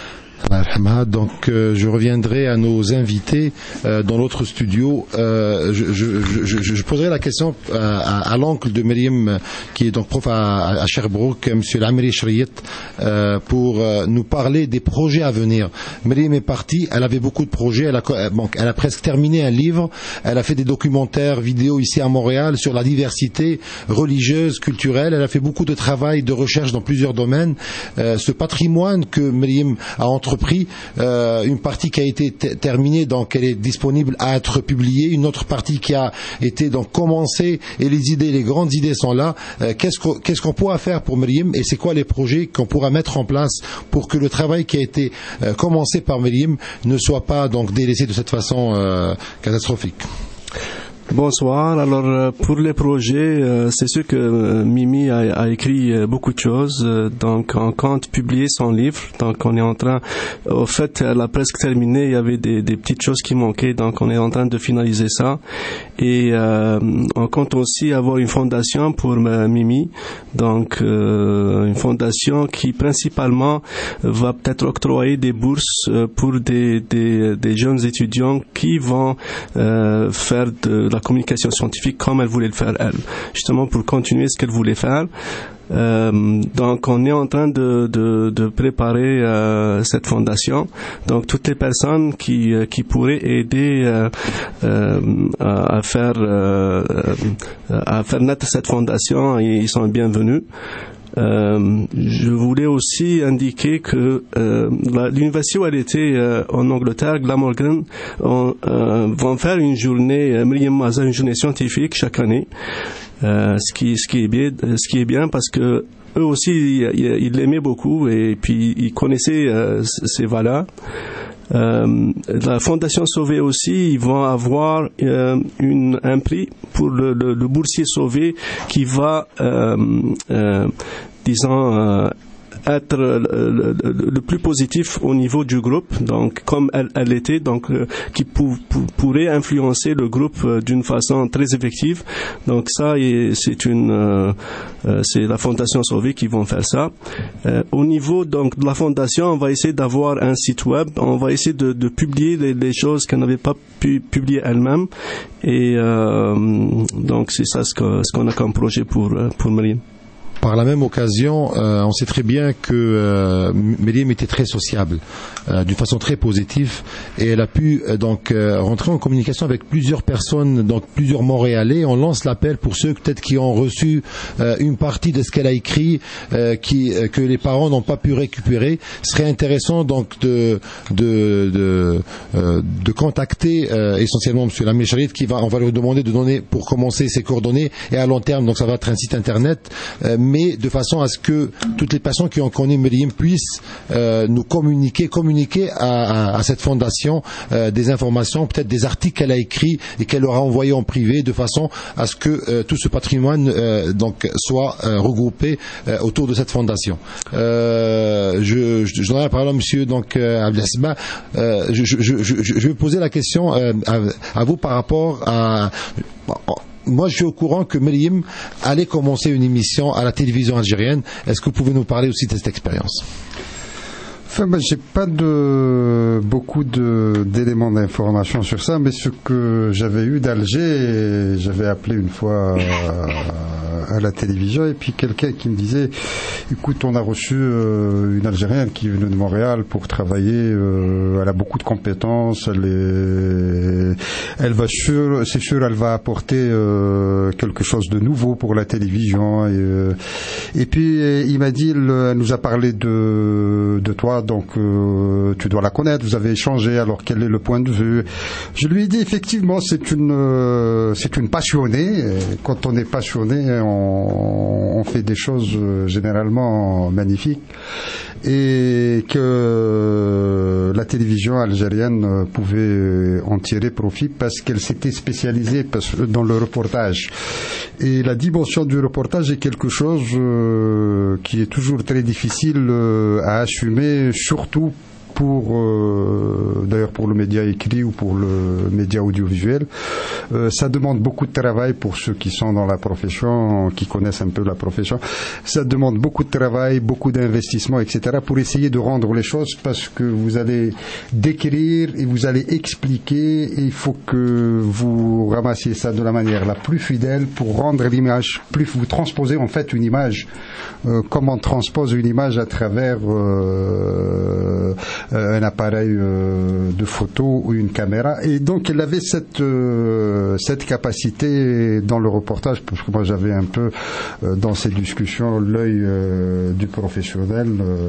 Donc euh, je reviendrai à nos invités euh, dans l'autre studio. Euh, je, je, je, je poserai la question à, à, à l'oncle de Myriam, qui est donc prof à, à Sherbrooke, Monsieur Lamri Shriyet, euh, pour euh, nous parler des projets à venir. Myriam est partie, elle avait beaucoup de projets, elle a, bon, elle a presque terminé un livre, elle a fait des documentaires vidéo ici à Montréal sur la diversité religieuse, culturelle, elle a fait beaucoup de travail, de recherche dans plusieurs domaines. Euh, ce patrimoine que Myriam a entrepris, Euh, une partie qui a été t- terminée, donc elle est disponible à être publiée, une autre partie qui a été donc commencée, et les idées, les grandes idées sont là. Euh, qu'est-ce, qu'on, qu'est-ce qu'on pourra faire pour Myriam, et c'est quoi les projets qu'on pourra mettre en place pour que le travail qui a été euh, commencé par Myriam ne soit pas donc délaissé de cette façon euh, catastrophique? Bonsoir. Alors pour les projets, euh, c'est sûr que euh, Mimi a, a écrit euh, beaucoup de choses. Euh, donc on compte publier son livre. Donc on est en train, au fait, elle a presque terminé. Il y avait des, des petites choses qui manquaient. Donc on est en train de finaliser ça. Et euh, on compte aussi avoir une fondation pour euh, Mimi. Donc euh, une fondation qui principalement va peut-être octroyer des bourses euh, pour des, des, des jeunes étudiants qui vont euh, faire de la communication scientifique comme elle voulait le faire elle, justement pour continuer ce qu'elle voulait faire. Euh, donc on est en train de, de, de préparer euh, cette fondation. Donc toutes les personnes qui, qui pourraient aider euh, euh, à faire euh, à faire naître cette fondation, ils sont bienvenus. Euh, je voulais aussi indiquer que euh, la, l'université où elle était euh, en Angleterre, Glamorgan, on, euh, vont faire une journée, euh, Myriam Maza, une journée scientifique chaque année. Euh, ce qui, ce qui est bien, ce qui est bien parce que eux aussi ils, ils l'aimaient beaucoup et puis ils connaissaient euh, ces valeurs. Euh, la Fondation Sauvé aussi, ils vont avoir euh, une, un prix pour le, le, le boursier sauvé qui va, euh, euh, disons, euh, être le, le, le plus positif au niveau du groupe, donc comme elle, elle était, donc euh, qui pou, pou, pourrait influencer le groupe euh, d'une façon très effective. Donc ça, et c'est une, euh, euh, c'est la Fondation Sauvé qui vont faire ça. Euh, au niveau donc de la fondation, on va essayer d'avoir un site web, on va essayer de, de publier les, les choses qu'elle n'avait pas pu publier elle-même. Et euh, donc c'est ça ce, que, ce qu'on a comme projet pour pour Myriam. Par la même occasion, euh, on sait très bien que euh, Myriam était très sociable, euh, d'une façon très positive, et elle a pu euh, donc euh, rentrer en communication avec plusieurs personnes, donc plusieurs Montréalais. On lance l'appel pour ceux peut-être qui ont reçu euh, une partie de ce qu'elle a écrit, euh, qui euh, que les parents n'ont pas pu récupérer. Ce serait intéressant donc de de de, euh, de contacter euh, essentiellement Monsieur Lamine Charit, qui va on va lui demander de donner pour commencer ses coordonnées, et à long terme donc ça va être un site internet. Euh, mais de façon à ce que toutes les personnes qui ont connu Myriam puissent euh, nous communiquer, communiquer à, à, à cette fondation euh, des informations, peut-être des articles qu'elle a écrits et qu'elle aura envoyés en privé, de façon à ce que euh, tout ce patrimoine euh, donc soit euh, regroupé euh, autour de cette fondation. Euh, je, je, je donnerai la parole à Monsieur donc euh, Abdesma. Euh, je, je, je, je, je vais poser la question euh, à, à vous par rapport à moi, je suis au courant que Myriam allait commencer une émission à la télévision algérienne. Est-ce que vous pouvez nous parler aussi de cette expérience? Enfin, ben, j'ai pas de beaucoup de d'éléments d'information sur ça, mais ce que j'avais eu d'Alger, j'avais appelé une fois à, à la télévision, et puis quelqu'un qui me disait, écoute, on a reçu euh, une Algérienne qui est venue de Montréal pour travailler, euh, elle a beaucoup de compétences, elle est, elle va sûr, c'est sûr, elle va apporter euh, quelque chose de nouveau pour la télévision, et, euh, et puis il m'a dit, elle nous a parlé de de toi. Donc euh, tu dois la connaître, vous avez échangé, alors quel est le point de vue? Je lui ai dit effectivement c'est une euh, c'est une passionnée. Quand on est passionné, on, on fait des choses euh, généralement magnifiques, et que la télévision algérienne pouvait en tirer profit parce qu'elle s'était spécialisée dans le reportage. Et la dimension du reportage est quelque chose euh, qui est toujours très difficile euh, à assumer, surtout pour euh, d'ailleurs pour le média écrit ou pour le média audiovisuel. Euh, ça demande beaucoup de travail pour ceux qui sont dans la profession, qui connaissent un peu la profession. Ça demande beaucoup de travail, beaucoup d'investissement, et cetera pour essayer de rendre les choses, parce que vous allez décrire et vous allez expliquer, et il faut que vous ramassiez ça de la manière la plus fidèle pour rendre l'image plus, vous transposez en fait une image, euh, comme on transpose une image à travers euh, un appareil euh, de photo ou une caméra. Et donc elle avait cette euh, cette capacité dans le reportage, parce que moi j'avais un peu euh, dans ces discussions l'œil euh, du professionnel euh,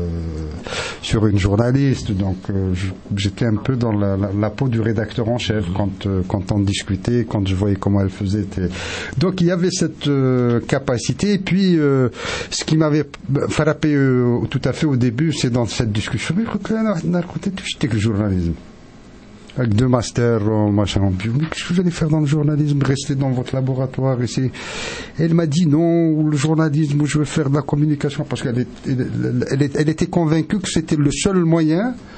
sur une journaliste. Donc euh, j'étais un peu dans la, la, la peau du rédacteur en chef quand euh, quand on discutait, quand je voyais comment elle faisait. Donc il y avait cette euh, capacité. Et puis euh, ce qui m'avait frappé euh, tout à fait au début, c'est dans cette discussion, j'étais que le journalisme, avec deux masters, machin, mais qu'est-ce que vous allez faire dans le journalisme? Rester dans votre laboratoire ici. Elle m'a dit non, le journalisme, où je veux faire de la communication, parce qu'elle est, elle, elle, elle était convaincue que c'était le seul moyen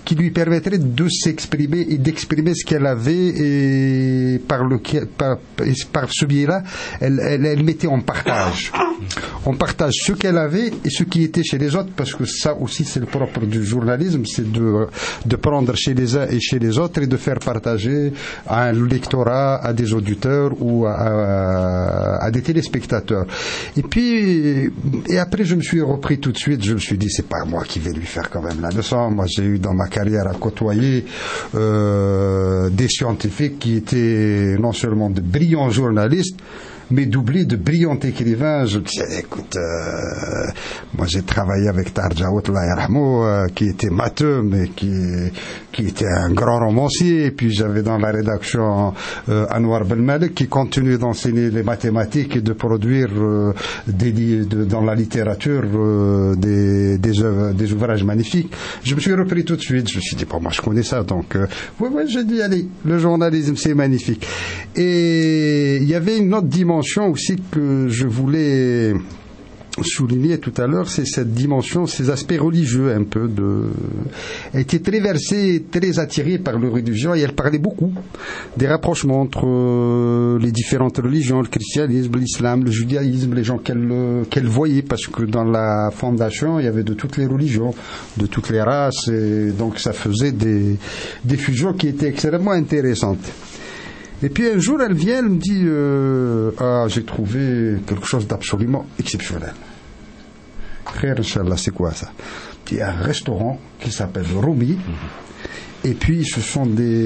qui lui permettrait de s'exprimer et d'exprimer ce qu'elle avait, et par, lequel, par, par ce biais-là, elle, elle, elle mettait en partage. On partage ce qu'elle avait et ce qui était chez les autres, parce que ça aussi c'est le propre du journalisme, c'est de, de prendre chez les uns et chez les autres et de faire partager à un lectorat, à des auditeurs ou à, à, à des téléspectateurs. Et puis, et après je me suis repris tout de suite, je me suis dit c'est pas moi qui vais lui faire quand même la leçon. Moi j'ai eu dans ma carrière à côtoyer euh, des scientifiques qui étaient non seulement de brillants journalistes, mais doublé de brillants écrivains. Je me disais, écoute, euh, moi j'ai travaillé avec Tarjaout Layarhamo, euh, qui était matheux, mais qui, qui était un grand romancier. Et puis j'avais dans la rédaction euh, Anwar Belmalik, qui continue d'enseigner les mathématiques et de produire euh, des, de, dans la littérature euh, des, des, oeuvres, des ouvrages magnifiques. Je me suis repris tout de suite. Je me suis dit, bon, moi je connais ça. Donc, euh, ouais, ouais, j'ai dit, allez, le journalisme c'est magnifique. Et il y avait une autre dimension aussi que je voulais souligner tout à l'heure, c'est cette dimension, ces aspects religieux un peu de... Elle était très versée, très attirée par le religion, et elle parlait beaucoup des rapprochements entre les différentes religions, le christianisme, l'islam, le judaïsme, les gens qu'elle, qu'elle voyait, parce que dans la fondation, il y avait de toutes les religions, de toutes les races, et donc ça faisait des, des fusions qui étaient extrêmement intéressantes. Et puis un jour, elle vient, elle me dit euh, ah, j'ai trouvé quelque chose d'absolument exceptionnel. Frère, Inch'Allah, c'est quoi ça? Il y a un restaurant qui s'appelle Rumi, et puis ce sont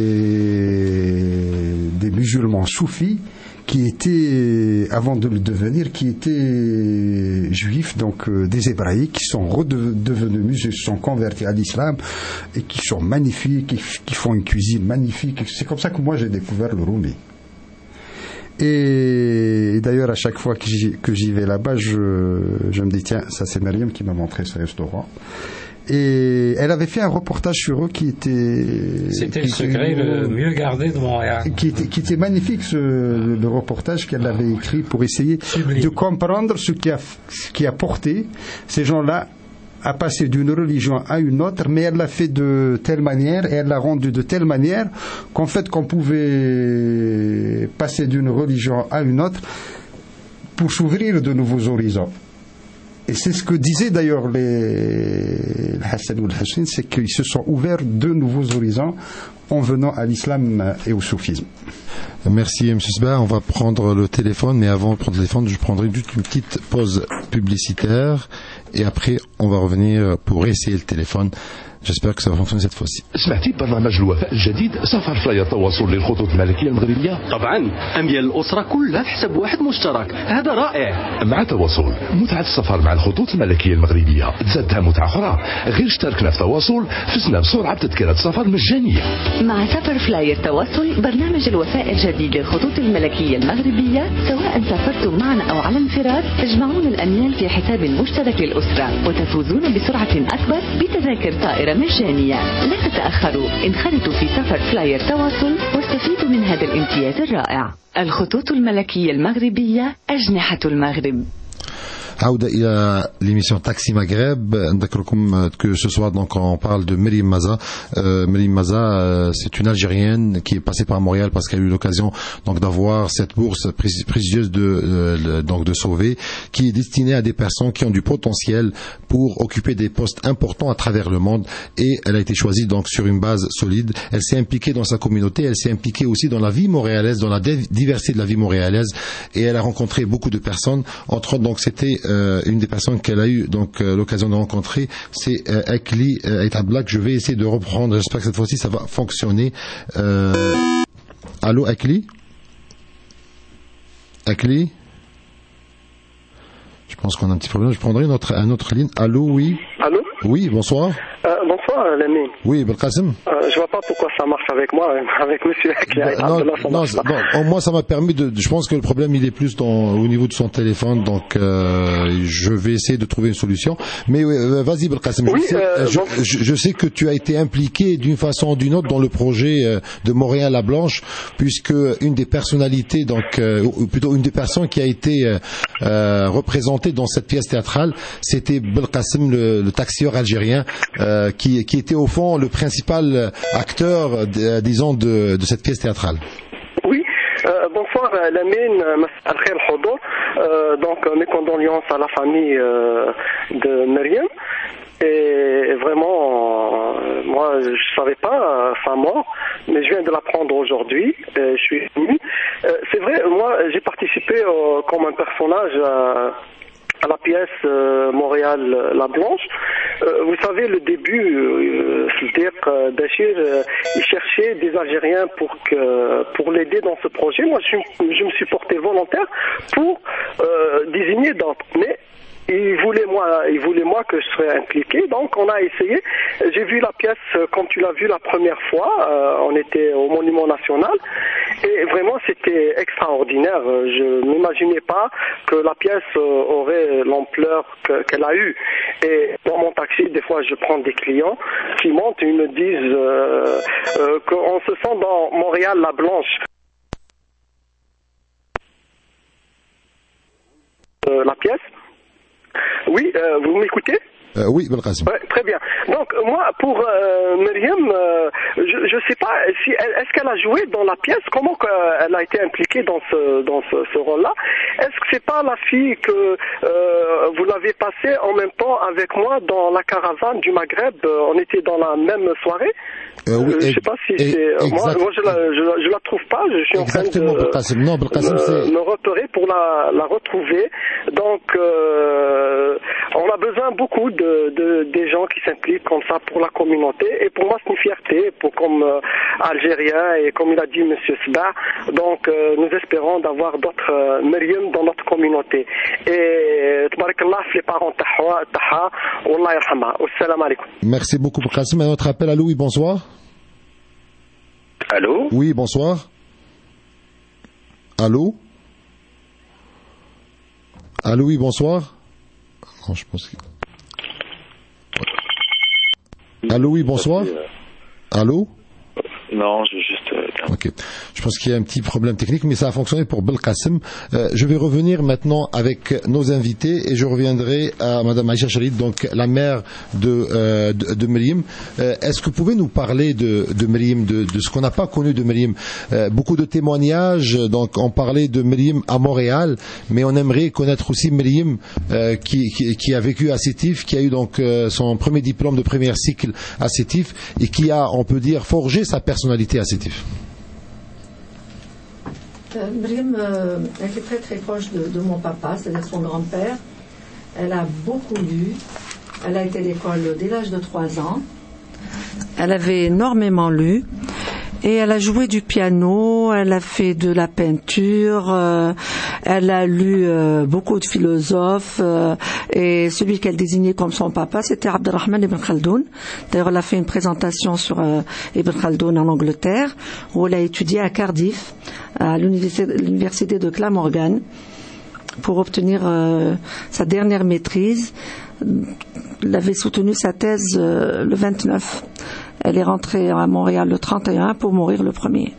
des, des musulmans soufis qui étaient, avant de le devenir, qui étaient juifs, donc euh, des hébraïques, qui sont redevenus musulmans, sont convertis à l'islam, et qui sont magnifiques, qui, qui font une cuisine magnifique. C'est comme ça que moi j'ai découvert le Rumi. Et, et d'ailleurs, à chaque fois que j'y, que j'y vais là-bas, je, je me dis, tiens, ça c'est Mariam qui m'a montré ce restaurant. Et elle avait fait un reportage sur eux qui était... C'était qui, le secret le mieux gardé de Montréal. Qui était, qui était magnifique, ce, le reportage qu'elle avait écrit pour essayer Sublime. de comprendre ce qui a, ce qui a porté ces gens-là à passer d'une religion à une autre, mais elle l'a fait de telle manière et elle l'a rendu de telle manière qu'en fait qu'on pouvait passer d'une religion à une autre pour s'ouvrir de nouveaux horizons. Et c'est ce que disaient d'ailleurs les Hassan ou le Hassan, c'est qu'ils se sont ouverts de nouveaux horizons en venant à l'islam et au soufisme. Merci M. Sba, on va prendre le téléphone, mais avant de prendre le téléphone, je prendrai juste une petite pause publicitaire et après on va revenir pour essayer le téléphone. J'espère que ça va fonctionner cette fois-ci. سمعتي برنامج الوفاء الجديد سفر فلاير تواصل للخطوط الملكية المغربية؟ طبعا أميال الأسرة كلها في حساب واحد مشترك، هذا رائع. مع تواصل متعة السفر مع الخطوط الملكية المغربية تزادها متعة أخرى، غير اشتركنا في تواصل فزنا بسرعة بتذكرة سفر مجانية. مع سفر فلاير تواصل برنامج الوفاء الجديد للخطوط الملكية المغربية، سواء سافرتم معنا أو على انفراد تجمعون الأميال في حساب مشترك للأسرة وتفوزون بسرعة أكبر بتذاكر طائرة مجانية. لا تتأخروا، انخرطوا في سفر فلاير تواصل واستفيدوا من هذا الامتياز الرائع. الخطوط الملكية المغربية، أجنحة المغرب. عودة إلى l'émission Taxi Maghreb. نذكركم que ce soir donc on parle de Myriam Maza. Euh, Myriam Maza, euh, c'est une Algérienne qui est passée par Montréal parce qu'elle a eu l'occasion donc d'avoir cette bourse prestigieuse de euh, donc de sauver, qui est destinée à des personnes qui ont du potentiel pour occuper des postes importants à travers le monde. Et elle a été choisie donc sur une base solide. Elle s'est impliquée dans sa communauté. Elle s'est impliquée aussi dans la vie montréalaise, dans la diversité de la vie montréalaise. Et elle a rencontré beaucoup de personnes. Entre autres, donc c'était Euh, une des personnes qu'elle a eu donc euh, l'occasion de rencontrer, c'est euh, Akli euh, Etabla, que je vais essayer de reprendre. J'espère que cette fois-ci ça va fonctionner. Euh... Allô Akli Akli Je pense qu'on a un petit problème. Je prendrai une autre, une autre ligne. Allô, oui. Allô. Oui, bonsoir. Euh, bonsoir, Lamine. Oui, Belkacem. Euh, je vois pas pourquoi ça marche avec moi, avec Monsieur Akli. Non, non, non, moi ça m'a permis de. Je pense que le problème il est plus dans, au niveau de son téléphone, donc euh, je vais essayer de trouver une solution. Mais euh, vas-y, Belkacem. Oui, je, euh, je, bon. je, je sais que tu as été impliqué d'une façon ou d'une autre dans le projet euh, de Montréal la Blanche, puisque une des personnalités, donc euh, ou plutôt une des personnes qui a été euh, euh, représentée dans cette pièce théâtrale, c'était Belkacem, le, le taxieur acteur algérien euh, qui, qui était au fond le principal acteur, euh, disons, de, de cette pièce théâtrale. Oui, euh, bonsoir Lamine, Al-Khair Al-Hodo. Euh, donc mes condoléances à la famille euh, de Myriam. Et vraiment, euh, moi je savais pas euh, sa mort, mais je viens de l'apprendre aujourd'hui. Euh, je suis ému. Euh, c'est vrai, moi j'ai participé euh, comme un personnage à, à la pièce euh, Montréal La Blanche. Euh, vous savez, le début, euh, c'est-à-dire euh, Bachir, euh, il cherchait des Algériens pour que pour l'aider dans ce projet. Moi, je, je me suis porté volontaire pour euh, désigner d'autres. Mais il voulait moi, il voulait moi que je serais impliqué, donc on a essayé. J'ai vu la pièce comme tu l'as vu la première fois. Euh, on était au Monument National et vraiment c'était extraordinaire. Je n'imaginais pas que la pièce aurait l'ampleur que, qu'elle a eue. Et dans mon taxi, des fois, je prends des clients qui montent et ils me disent euh, euh, qu'on se sent dans Montréal La Blanche. Euh, la pièce. Oui, euh, vous m'écoutez? Euh, oui, Belkacem. Ouais, très bien. Donc moi, pour euh, Myriam, euh, je ne sais pas si elle, est-ce qu'elle a joué dans la pièce, comment elle a été impliquée dans ce dans ce, ce rôle-là. Est-ce que c'est pas la fille que euh, vous l'avez passée en même temps avec moi dans la caravane du Maghreb? On était dans la même soirée. Euh, oui, euh, je sais pas si et, c'est exact. moi, moi je la je, je la trouve pas. Je suis Exactement, en train de Belkacem. Non, Belkacem, me, c'est... me repérer pour la la retrouver. Donc euh, on a besoin beaucoup de De, de, des gens qui s'impliquent comme ça pour la communauté, et pour moi c'est une fierté pour comme euh, Algérien, et comme il a dit Monsieur Sba, donc euh, nous espérons d'avoir d'autres euh, Myriam dans notre communauté. Et tabarakallah les parents taha taha wallah yarhama. Assalamu alaikum. Merci beaucoup Belkacem. Un autre appel. Allô, oui, bonsoir. Allô? Oui, bonsoir. Allô? Allô, oui, bonsoir. Non, je pense que... Allô, oui, bonsoir. Allô? Non, je juste... Euh, ok. Je pense qu'il y a un petit problème technique, mais ça a fonctionné pour Belkacem. Euh, je vais revenir maintenant avec nos invités et je reviendrai à Madame Aïcha Charid, donc la mère de, euh, de, de Myriam. Euh, est-ce que vous pouvez nous parler de, de Myriam, de, de ce qu'on n'a pas connu de Myriam? euh, Beaucoup de témoignages, donc on parlait de Myriam à Montréal, mais on aimerait connaître aussi Myriam euh, qui, qui, qui a vécu à Sétif, qui a eu donc euh, son premier diplôme de premier cycle à Sétif et qui a, on peut dire, forgé sa personnalité à Sétif. Euh, Myriam, euh, elle était très très proche de, de mon papa, c'est-à-dire son grand-père. Elle a beaucoup lu. Elle a été à l'école dès l'âge de trois ans. Elle avait énormément lu. Et elle a joué du piano, elle a fait de la peinture, euh, elle a lu euh, beaucoup de philosophes, euh, et celui qu'elle désignait comme son papa, c'était Abdelrahman Ibn Khaldoun. D'ailleurs, elle a fait une présentation sur euh, Ibn Khaldoun en Angleterre, où elle a étudié à Cardiff, à l'université, l'université de Glamorgan, pour obtenir euh, sa dernière maîtrise. Elle avait soutenu sa thèse euh, le vingt-neuf. Elle est rentrée à Montréal le trente et un pour mourir le premier.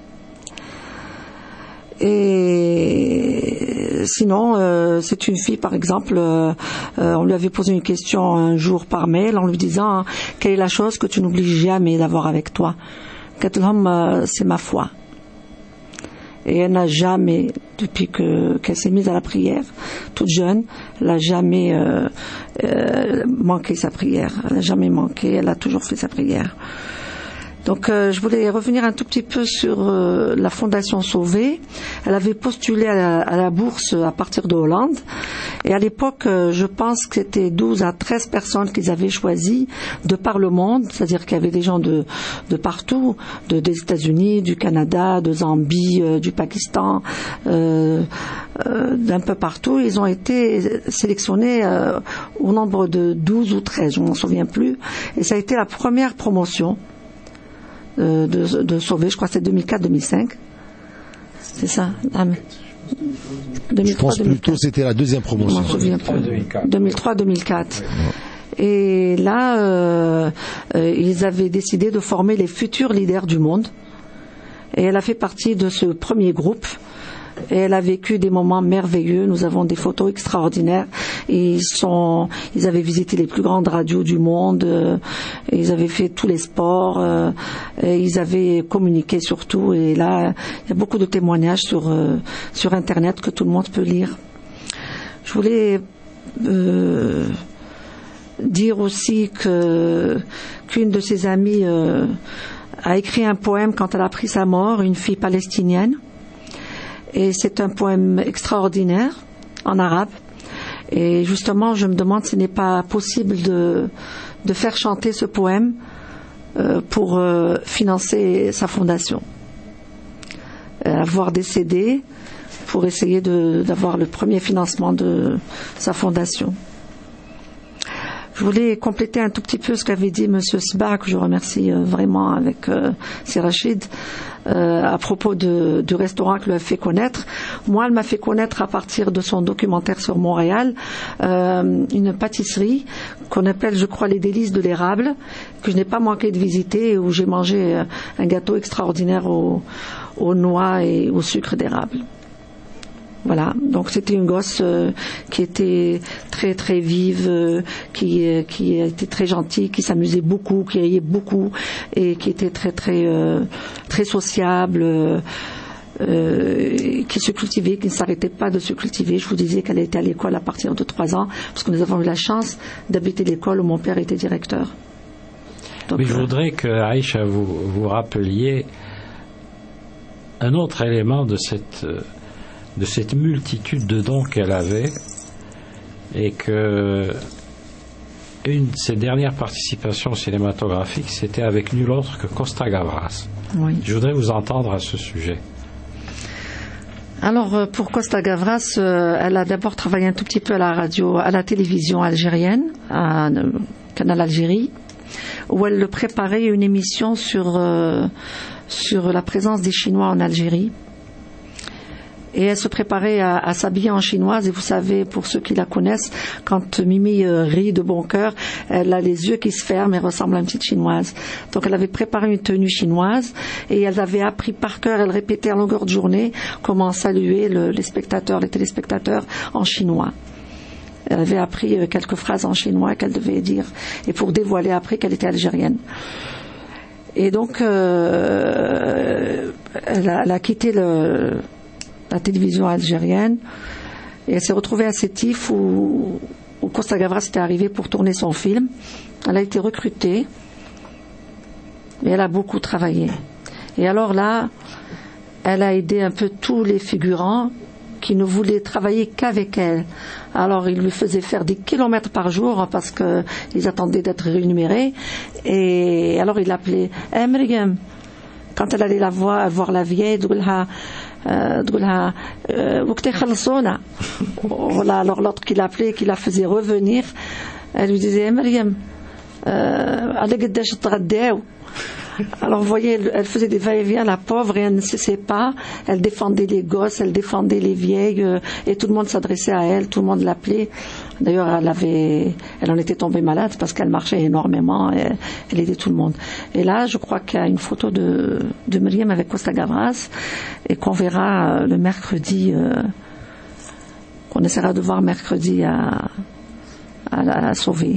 Et sinon, euh, c'est une fille, par exemple, euh, euh, on lui avait posé une question un jour par mail en lui disant hein, quelle est la chose que tu n'oublies jamais d'avoir avec toi? Euh, c'est ma foi. Et elle n'a jamais, depuis que, qu'elle s'est mise à la prière, toute jeune, elle n'a jamais euh, euh, manqué sa prière. Elle n'a jamais manqué, elle a toujours fait sa prière. Donc euh, je voulais revenir un tout petit peu sur euh, la Fondation Sauvé. Elle avait postulé à la, à la bourse à partir de Hollande. Et à l'époque, euh, je pense que c'était douze à treize personnes qu'ils avaient choisies de par le monde. C'est-à-dire qu'il y avait des gens de, de partout, de, des États-Unis, du Canada, de Zambie, euh, du Pakistan, euh, euh, d'un peu partout. Ils ont été sélectionnés euh, au nombre de douze ou treize, je ne m'en souviens plus. Et ça a été la première promotion De, de, de Sauvé, je crois que c'est deux mille quatre deux mille cinq. C'est ça. Ah, deux mille trois, je pense plutôt c'était la deuxième promotion. Je m'en souviens plus. deux mille trois deux mille quatre. Et là, euh, euh, ils avaient décidé de former les futurs leaders du monde. Et elle a fait partie de ce premier groupe. Et elle a vécu des moments merveilleux. Nous avons des photos extraordinaires. Ils sont, ils avaient visité les plus grandes radios du monde, euh, ils avaient fait tous les sports, euh, et ils avaient communiqué surtout. Et là, il y a beaucoup de témoignages sur euh, sur Internet que tout le monde peut lire. Je voulais euh, dire aussi que qu'une de ses amies euh, a écrit un poème quand elle a appris sa mort, une fille palestinienne. Et c'est un poème extraordinaire en arabe. Et justement, je me demande s'il n'est pas possible de, de faire chanter ce poème euh, pour euh, financer sa fondation. Euh, avoir des C D pour essayer de, d'avoir le premier financement de sa fondation. Je voulais compléter un tout petit peu ce qu'avait dit M. Sba, que je remercie euh, vraiment avec euh, c'est Rachid, euh, à propos de, du restaurant que lui a fait connaître. Moi, elle m'a fait connaître à partir de son documentaire sur Montréal, euh, une pâtisserie qu'on appelle, je crois, les délices de l'érable, que je n'ai pas manqué de visiter, où j'ai mangé euh, un gâteau extraordinaire aux, aux noix et au sucre d'érable. Voilà, donc c'était une gosse euh, qui était très très vive, euh, qui euh, qui était très gentille, qui s'amusait beaucoup, qui riait beaucoup et qui était très très euh, très sociable, euh, euh, qui se cultivait, qui ne s'arrêtait pas de se cultiver. Je vous disais qu'elle était à l'école à partir de trois ans, parce que nous avons eu la chance d'habiter l'école où mon père était directeur. Donc, oui, je voudrais que Aïcha vous vous rappeliez un autre élément de cette euh, de cette multitude de dons qu'elle avait, et que une de ses dernières participations cinématographiques, c'était avec nul autre que Costa Gavras. Oui. Je voudrais vous entendre à ce sujet. Alors, pour Costa Gavras, euh, elle a d'abord travaillé un tout petit peu à la radio, à la télévision algérienne, à euh, Canal Algérie, où elle préparait une émission sur, euh, sur la présence des Chinois en Algérie. Et elle se préparait à, à s'habiller en chinoise. Et vous savez, pour ceux qui la connaissent, quand Mimi euh, rit de bon cœur, elle a les yeux qui se ferment et ressemble à une petite chinoise. Donc elle avait préparé une tenue chinoise et elle avait appris par cœur, elle répétait à longueur de journée comment saluer le, les spectateurs, les téléspectateurs en chinois. Elle avait appris euh, quelques phrases en chinois qu'elle devait dire, et pour dévoiler après qu'elle était algérienne. Et donc euh, elle, a, elle a quitté le la télévision algérienne, et elle s'est retrouvée à Sétif où, où Costa Gavras était arrivée pour tourner son film. Elle a été recrutée et elle a beaucoup travaillé. Et alors là, elle a aidé un peu tous les figurants qui ne voulaient travailler qu'avec elle. Alors ils lui faisaient faire des kilomètres par jour parce qu'ils attendaient d'être rémunérés, et alors il l'appelait hey, Myriam. Quand elle allait la voir, voir la vieille, تقول لها وقت يخلصونا. Voilà, alors l'autre qui l'appelait, qui la faisait revenir, elle lui disait Myriam, على قداش تغداو. Alors vous voyez, elle, elle faisait des va-et-vient, la pauvre, et elle ne cessait pas. Elle défendait les gosses, elle défendait les vieilles, euh, et tout le monde s'adressait à elle, tout le monde l'appelait. D'ailleurs, elle avait, elle en était tombée malade parce qu'elle marchait énormément, et elle aidait tout le monde. Et là, je crois qu'il y a une photo de, de Myriam avec Costa Gavras, et qu'on verra euh, le mercredi, euh, qu'on essaiera de voir mercredi à, à la à sauver.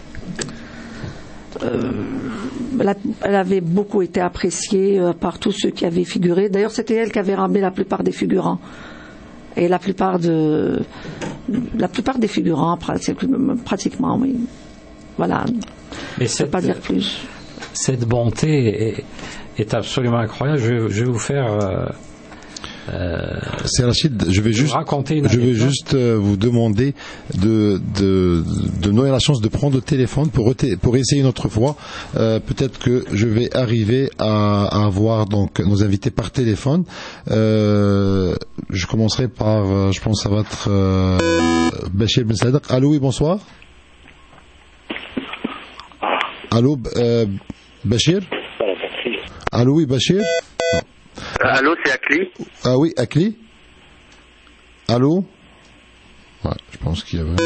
Euh, elle avait beaucoup été appréciée par tous ceux qui avaient figuré. D'ailleurs, c'était elle qui avait ramené la plupart des figurants. Et la plupart de, la plupart des figurants, pratiquement, oui. Voilà. Mais je ne peux pas dire plus. Cette bonté est, est absolument incroyable. Je, je vais vous faire. Euh, Euh, C'est Rachid, je vais juste, je vais juste euh, vous demander de, de, de nous donner la chance de prendre le téléphone pour, pour essayer une autre fois. Euh, peut-être que je vais arriver à, à avoir donc nos invités par téléphone. Euh, je commencerai par, je pense, ça va être euh, Bachir Ben Sadek. Allô, oui, bonsoir. Allô, euh, Bachir. Allô, oui, Bachir. Allô, c'est Akli. Ah oui, Akli. Allô. Ouais, je pense qu'il y avait.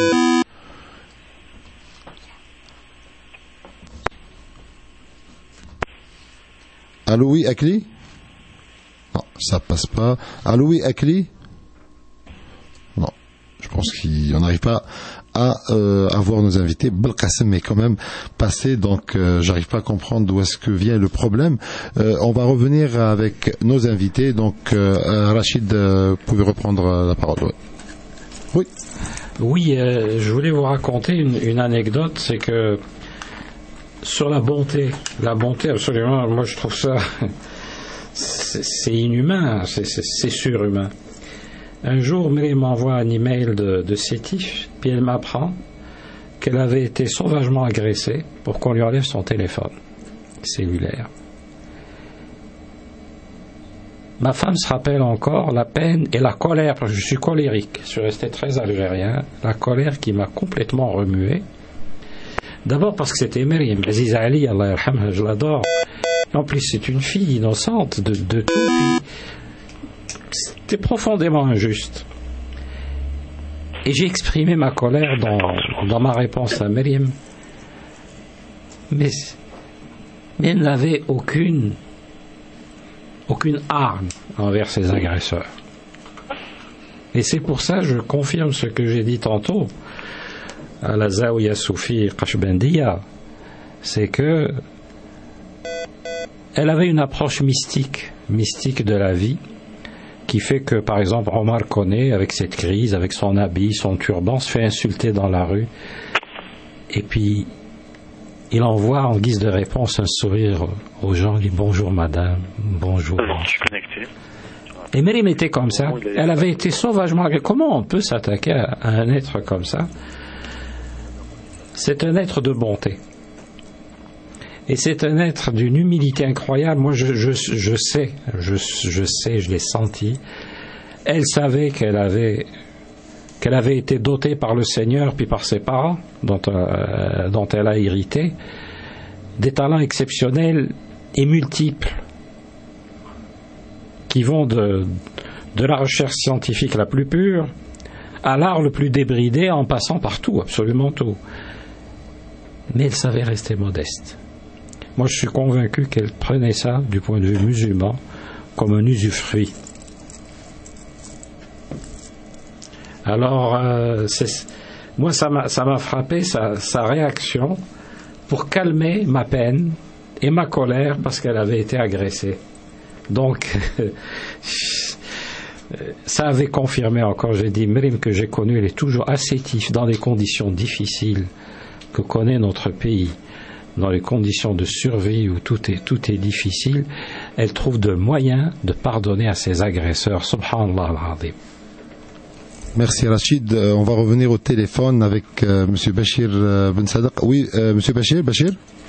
Allô, oui, Akli. Non, ça passe pas. Allô, oui, Akli. Non, je pense qu'on n'arrive pas à euh, avoir nos invités. Belkacem est quand même passé, donc euh, j'arrive pas à comprendre d'où est-ce que vient le problème. Euh, on va revenir avec nos invités. Donc euh, Rachid, euh, vous pouvez reprendre la parole. Oui. Oui, euh, je voulais vous raconter une, une anecdote, c'est que sur la bonté, la bonté absolument, moi je trouve ça, c'est, c'est inhumain, c'est, c'est, c'est surhumain. Un jour, Myriam m'envoie un email de, de Sétif, puis elle m'apprend qu'elle avait été sauvagement agressée pour qu'on lui enlève son téléphone cellulaire. Ma femme se rappelle encore la peine et la colère, parce que je suis colérique, je suis resté très algérien, la colère qui m'a complètement remué. D'abord parce que c'était Myriam, Aziza Ali, Allah yarhamha, je l'adore. En plus, c'est une fille innocente de, de tout, puis c'était profondément injuste. Et j'ai exprimé ma colère dans, dans ma réponse à Myriam. Mais, mais elle n'avait aucune, aucune arme envers ses agresseurs. Et c'est pour ça que je confirme ce que j'ai dit tantôt à la Zawiya Soufi Qashbandiya, c'est que elle avait une approche mystique, mystique de la vie, qui fait que, par exemple, Omar Koné, avec cette crise, avec son habit, son turban, se fait insulter dans la rue, et puis il envoie en guise de réponse un sourire aux gens, il dit bonjour madame, bonjour. Je suis connecté. Et Myriam était comme ça, elle avait été sauvagement agressée. Comment on peut s'attaquer à un être comme ça? C'est un être de bonté. Et c'est un être d'une humilité incroyable. Moi, je, je, je sais, je, je sais, je l'ai senti. Elle savait qu'elle avait, qu'elle avait été dotée par le Seigneur, puis par ses parents, dont, euh, dont elle a hérité, des talents exceptionnels et multiples, qui vont de, de la recherche scientifique la plus pure à l'art le plus débridé, en passant par tout, absolument tout. Mais elle savait rester modeste. Moi, je suis convaincu qu'elle prenait ça, du point de vue musulman, comme un usufruit. Alors, euh, c'est, moi, ça m'a, ça m'a frappé, sa, sa réaction, pour calmer ma peine et ma colère, parce qu'elle avait été agressée. Donc, ça avait confirmé encore, j'ai dit, Myriam que j'ai connue, elle est toujours ascétique dans les conditions difficiles que connaît notre pays. Dans les conditions de survie où tout est, tout est difficile, elle trouve de moyens de pardonner à ses agresseurs. Subhanallah al-Azim. Merci Rachid. Euh, on va revenir au téléphone avec euh, Monsieur Bachir euh, Ben Sadaq. Oui, euh, Monsieur Bachir, Bachir.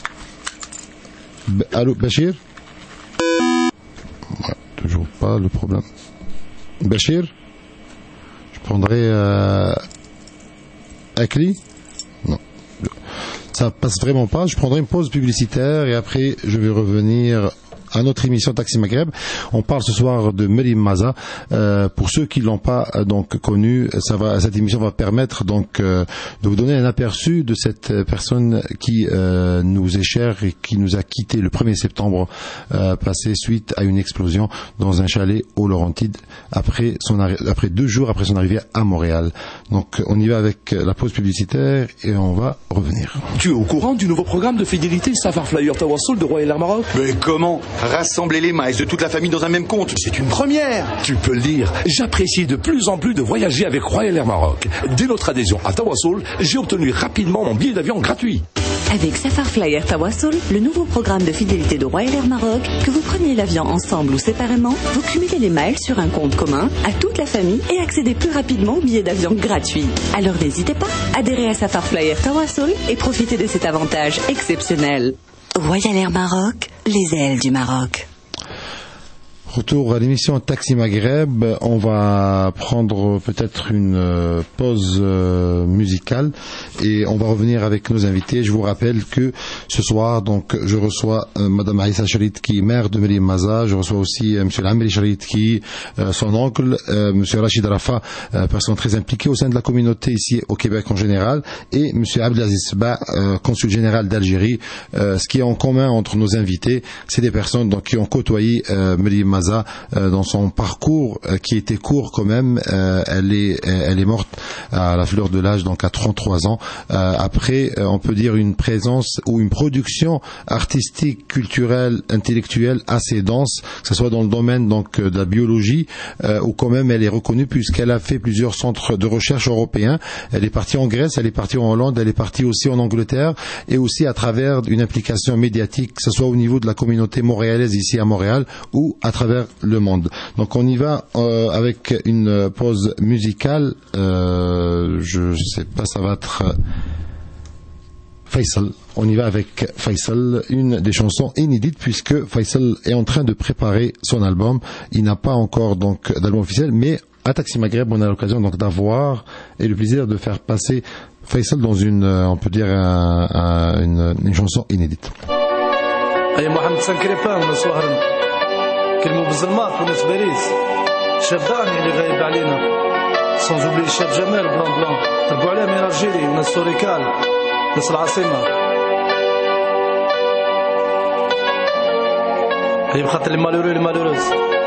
B- Allô, Bachir. Ouais, toujours pas le problème. Bachir. Je prendrai euh, Akli. Non. Ça passe vraiment pas. Je prendrai une pause publicitaire et après je vais revenir à notre émission Taxi Maghreb. On parle ce soir de Myriam Maza. Euh, pour ceux qui l'ont pas euh, donc connu, ça va, cette émission va permettre donc euh, de vous donner un aperçu de cette personne qui euh, nous est chère et qui nous a quitté le premier septembre euh, passé suite à une explosion dans un chalet aux Laurentides après son arri- après deux jours après son arrivée à Montréal. Donc on y va avec la pause publicitaire et on va revenir. Tu es au courant du nouveau programme de fidélité Safar Flyer Tawassul de Royal Air Maroc? Mais comment? Rassembler les miles de toute la famille dans un même compte, c'est une première. Tu peux le dire, j'apprécie de plus en plus de voyager avec Royal Air Maroc. Dès notre adhésion à Tawassul, j'ai obtenu rapidement mon billet d'avion gratuit. Avec Safar Flyer Tawassul, le nouveau programme de fidélité de Royal Air Maroc, que vous preniez l'avion ensemble ou séparément, vous cumulez les miles sur un compte commun à toute la famille et accédez plus rapidement au billet d'avion gratuit. Alors n'hésitez pas, adhérez à Safar Flyer Tawassul et profitez de cet avantage exceptionnel. Royal Air Maroc, les ailes du Maroc. Retour à l'émission Taxi Maghreb. On va prendre peut-être une pause musicale et on va revenir avec nos invités. Je vous rappelle que ce soir, donc, je reçois euh, Madame Aïssa Charit qui est mère de Myriam Maza. Je reçois aussi euh, Monsieur Lamri Charit qui euh, son oncle, euh, Monsieur Rachid Rafa, euh, personne très impliquée au sein de la communauté ici au Québec en général, et Monsieur Abdelaziz Ba, euh, consul général d'Algérie. Euh, ce qui est en commun entre nos invités, c'est des personnes donc qui ont côtoyé euh, Myriam Maza Maza, euh, dans son parcours euh, qui était court quand même, euh, elle est elle est morte à la fleur de l'âge, donc à trente-trois ans. Euh, après, euh, on peut dire une présence ou une production artistique, culturelle, intellectuelle assez dense, que ce soit dans le domaine donc de la biologie, euh, où quand même elle est reconnue puisqu'elle a fait plusieurs centres de recherche européens. Elle est partie en Grèce, elle est partie en Hollande, elle est partie aussi en Angleterre, et aussi à travers une implication médiatique, que ce soit au niveau de la communauté montréalaise ici à Montréal ou à travers le monde. Donc on y va euh, avec une pause musicale. Euh, je sais pas, ça va être Faisal. On y va avec Faisal, une des chansons inédites puisque Faisal est en train de préparer son album. Il n'a pas encore donc d'album officiel, mais à Taxi Maghreb, on a l'occasion donc d'avoir et le plaisir de faire passer Faisal dans une, on peut dire, un, un, une, une chanson inédite. أي محمد سنكريبان وناس وهرن كلموا بالزلماط وناس باريس الشاب داني اللي غايب علينا سون زوبلي الشاب جمال بلان بلان تربوا عليه من الجيري وناس سوريكال ناس العاصمة هي بخاطر لي مالورو لي مالوروز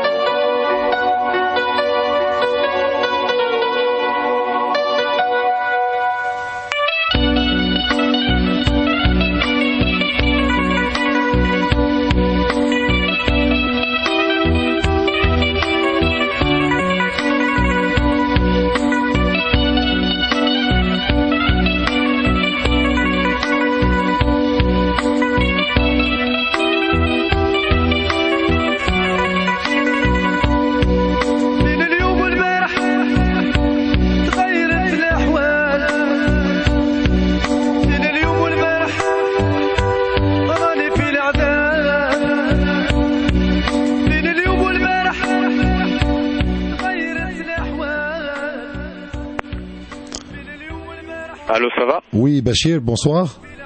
Allô, ça va? Oui, Bachir, bonsoir.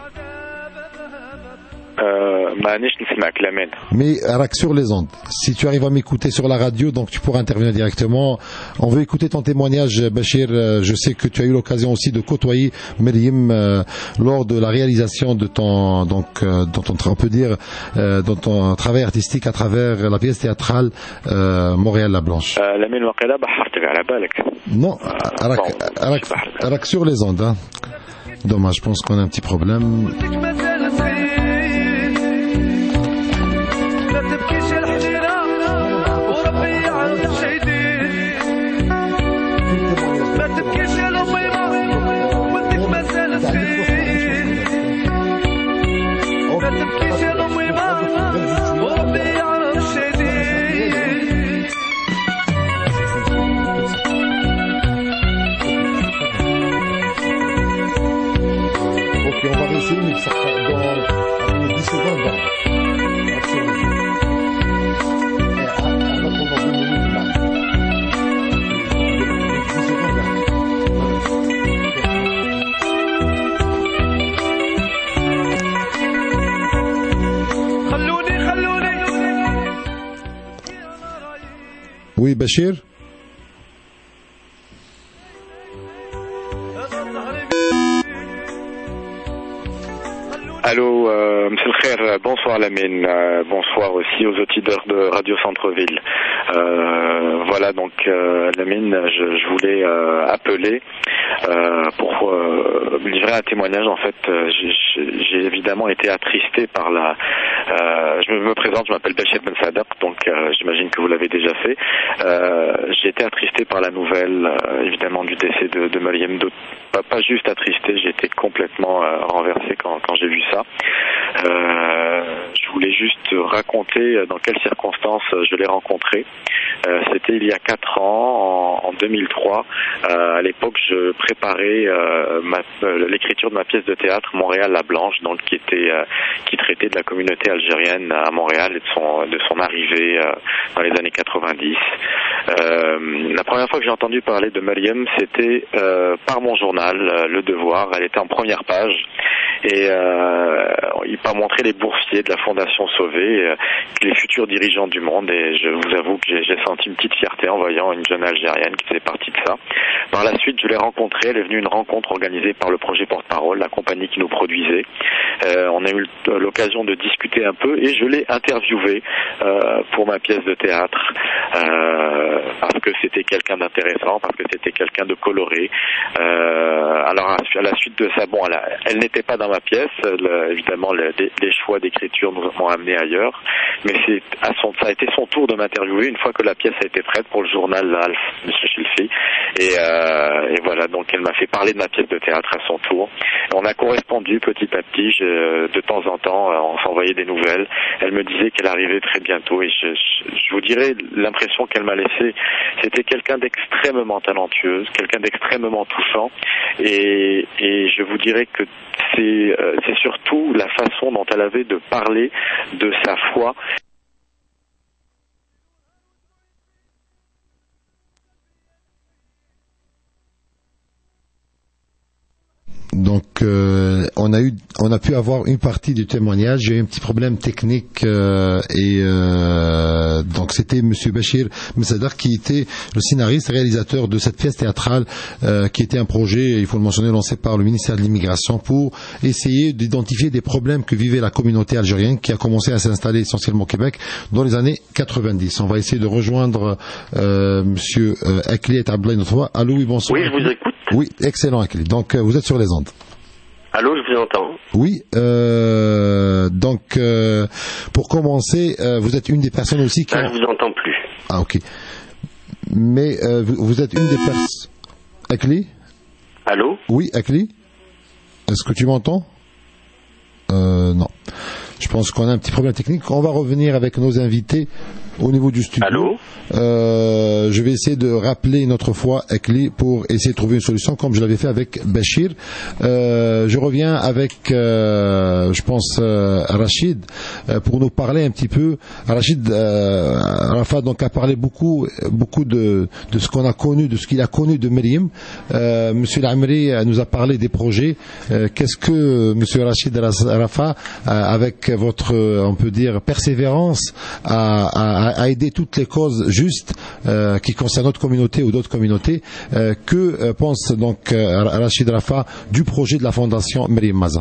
Euh, معليش نسمعك لمين. Mais Arak sur les ondes. Si tu arrives à m'écouter sur la radio, donc tu pourras intervenir directement. On veut écouter ton témoignage, Bachir. Je sais que tu as eu l'occasion aussi de côtoyer Myriam euh, lors de la réalisation de ton, donc, euh, dans ton, on peut dire, euh, dans ton travail artistique à travers la pièce théâtrale euh, Montréal la Blanche. لمين وقيلا بحرتك على بالك. Non, Arak, Arak, Arak sur les ondes. Hein. Dommage, je pense qu'on a un petit problème. Oui, Bachir. Allô, euh, monsieur le Khair, bonsoir Lamine, euh, bonsoir aussi aux auditeurs de Radio Centre-Ville. Euh, voilà, donc euh, Lamine, je, je voulais euh, appeler euh, pour euh, livrer un témoignage. En fait, euh, j'ai évidemment été attristé par la... Euh, je me présente, je m'appelle Bachir Ben Sadaq, donc euh, j'imagine que vous l'avez déjà fait. Euh, j'ai été attristé par la nouvelle, euh, évidemment, du décès de, de Myriam. Pas, pas juste attristé, j'ai été complètement euh, renversé quand, quand j'ai vu ça. Euh, je voulais juste raconter dans quelles circonstances je l'ai rencontré. Euh, C'était il y a quatre ans, en, en deux mille trois. Euh, à l'époque, je préparais euh, euh, l'écriture de ma pièce de théâtre Montréal la Blanche, donc qui était euh, qui traitait de la communauté algérienne à Montréal et de son de son arrivée euh, dans les années quatre-vingt-dix. Euh, la première fois que j'ai entendu parler de Myriam, c'était euh, par mon journal, euh, Le Devoir. Elle était en première page et euh, il m'a montré les boursiers de la Fondation Sauvé, euh, les futurs dirigeants du monde, et je vous avoue que j'ai, j'ai senti une petite fierté en voyant une jeune Algérienne qui faisait partie de ça. Par la suite, je l'ai rencontrée, elle est venue à une rencontre organisée par le projet Porte-Parole, la compagnie qui nous produisait. Euh, on a eu l'occasion de discuter un peu et je l'ai interviewée euh, pour ma pièce de théâtre, euh, parce que c'était quelqu'un d'intéressant, parce que c'était quelqu'un de coloré. Euh, alors à la suite de ça, bon, elle, a, elle n'était pas dans ma pièce, le, évidemment le, les, les choix d'écriture nous ont amenés ailleurs, mais c'est à son, ça a été son tour de m'interviewer une fois que la pièce a été prête pour le journal Alf, Monsieur Chilfi, et, euh, et voilà, donc elle m'a fait parler de ma pièce de théâtre à son tour. Et on a correspondu petit à petit, je, de temps en temps, on s'envoyait des nouvelles. Elle me disait qu'elle arrivait très bientôt, et je, je, je vous dirais l'impression qu'elle m'a laissée, c'était quelqu'un d'extrêmement talentueuse, quelqu'un d'extrêmement touchant, et, et je vous dirais que c'est, euh, c'est surtout la façon dont elle avait de parler de sa foi. Donc, euh, on a eu, on a pu avoir une partie du témoignage. J'ai eu un petit problème technique euh, et euh, donc c'était Monsieur Bachir Messader qui était le scénariste, réalisateur de cette pièce théâtrale, euh, qui était un projet, il faut le mentionner, lancé par le ministère de l'Immigration pour essayer d'identifier des problèmes que vivait la communauté algérienne qui a commencé à s'installer essentiellement au Québec dans les années quatre-vingt-dix. On va essayer de rejoindre euh, Monsieur euh, Akli et Abdoulaye notre fois. Allô, oui, bonsoir. Oui, je vous écoute. Oui, excellent Akli. Donc, euh, vous êtes sur les ondes. Allô, je vous entends. Oui, euh, donc euh, pour commencer, euh, vous êtes une des personnes aussi qui... Là, je vous entends plus. Ah, ok. Mais euh, vous, vous êtes une des personnes... Akli ? Allô ? Oui, Akli ? Est-ce que tu m'entends ? Euh, non. Je pense qu'on a un petit problème technique. On va revenir avec nos invités au niveau du studio. Allô ? Euh, je vais essayer de rappeler une autre fois Akli pour essayer de trouver une solution comme je l'avais fait avec Bachir. Euh, je reviens avec, euh, je pense, euh, Rachid euh, pour nous parler un petit peu. Rachid euh, Rafa donc a parlé beaucoup, beaucoup de, de ce qu'on a connu, de ce qu'il a connu de Myriam. Euh, Monsieur Lamri nous a parlé des projets. Euh, qu'est-ce que Monsieur Rachid Rafa, euh, avec votre, on peut dire, persévérance, a, a, a aidé toutes les causes justes euh, qui concernent notre communauté ou d'autres communautés, euh, que euh, pense donc euh, Rachid Rafa du projet de la Fondation Myriam Maza?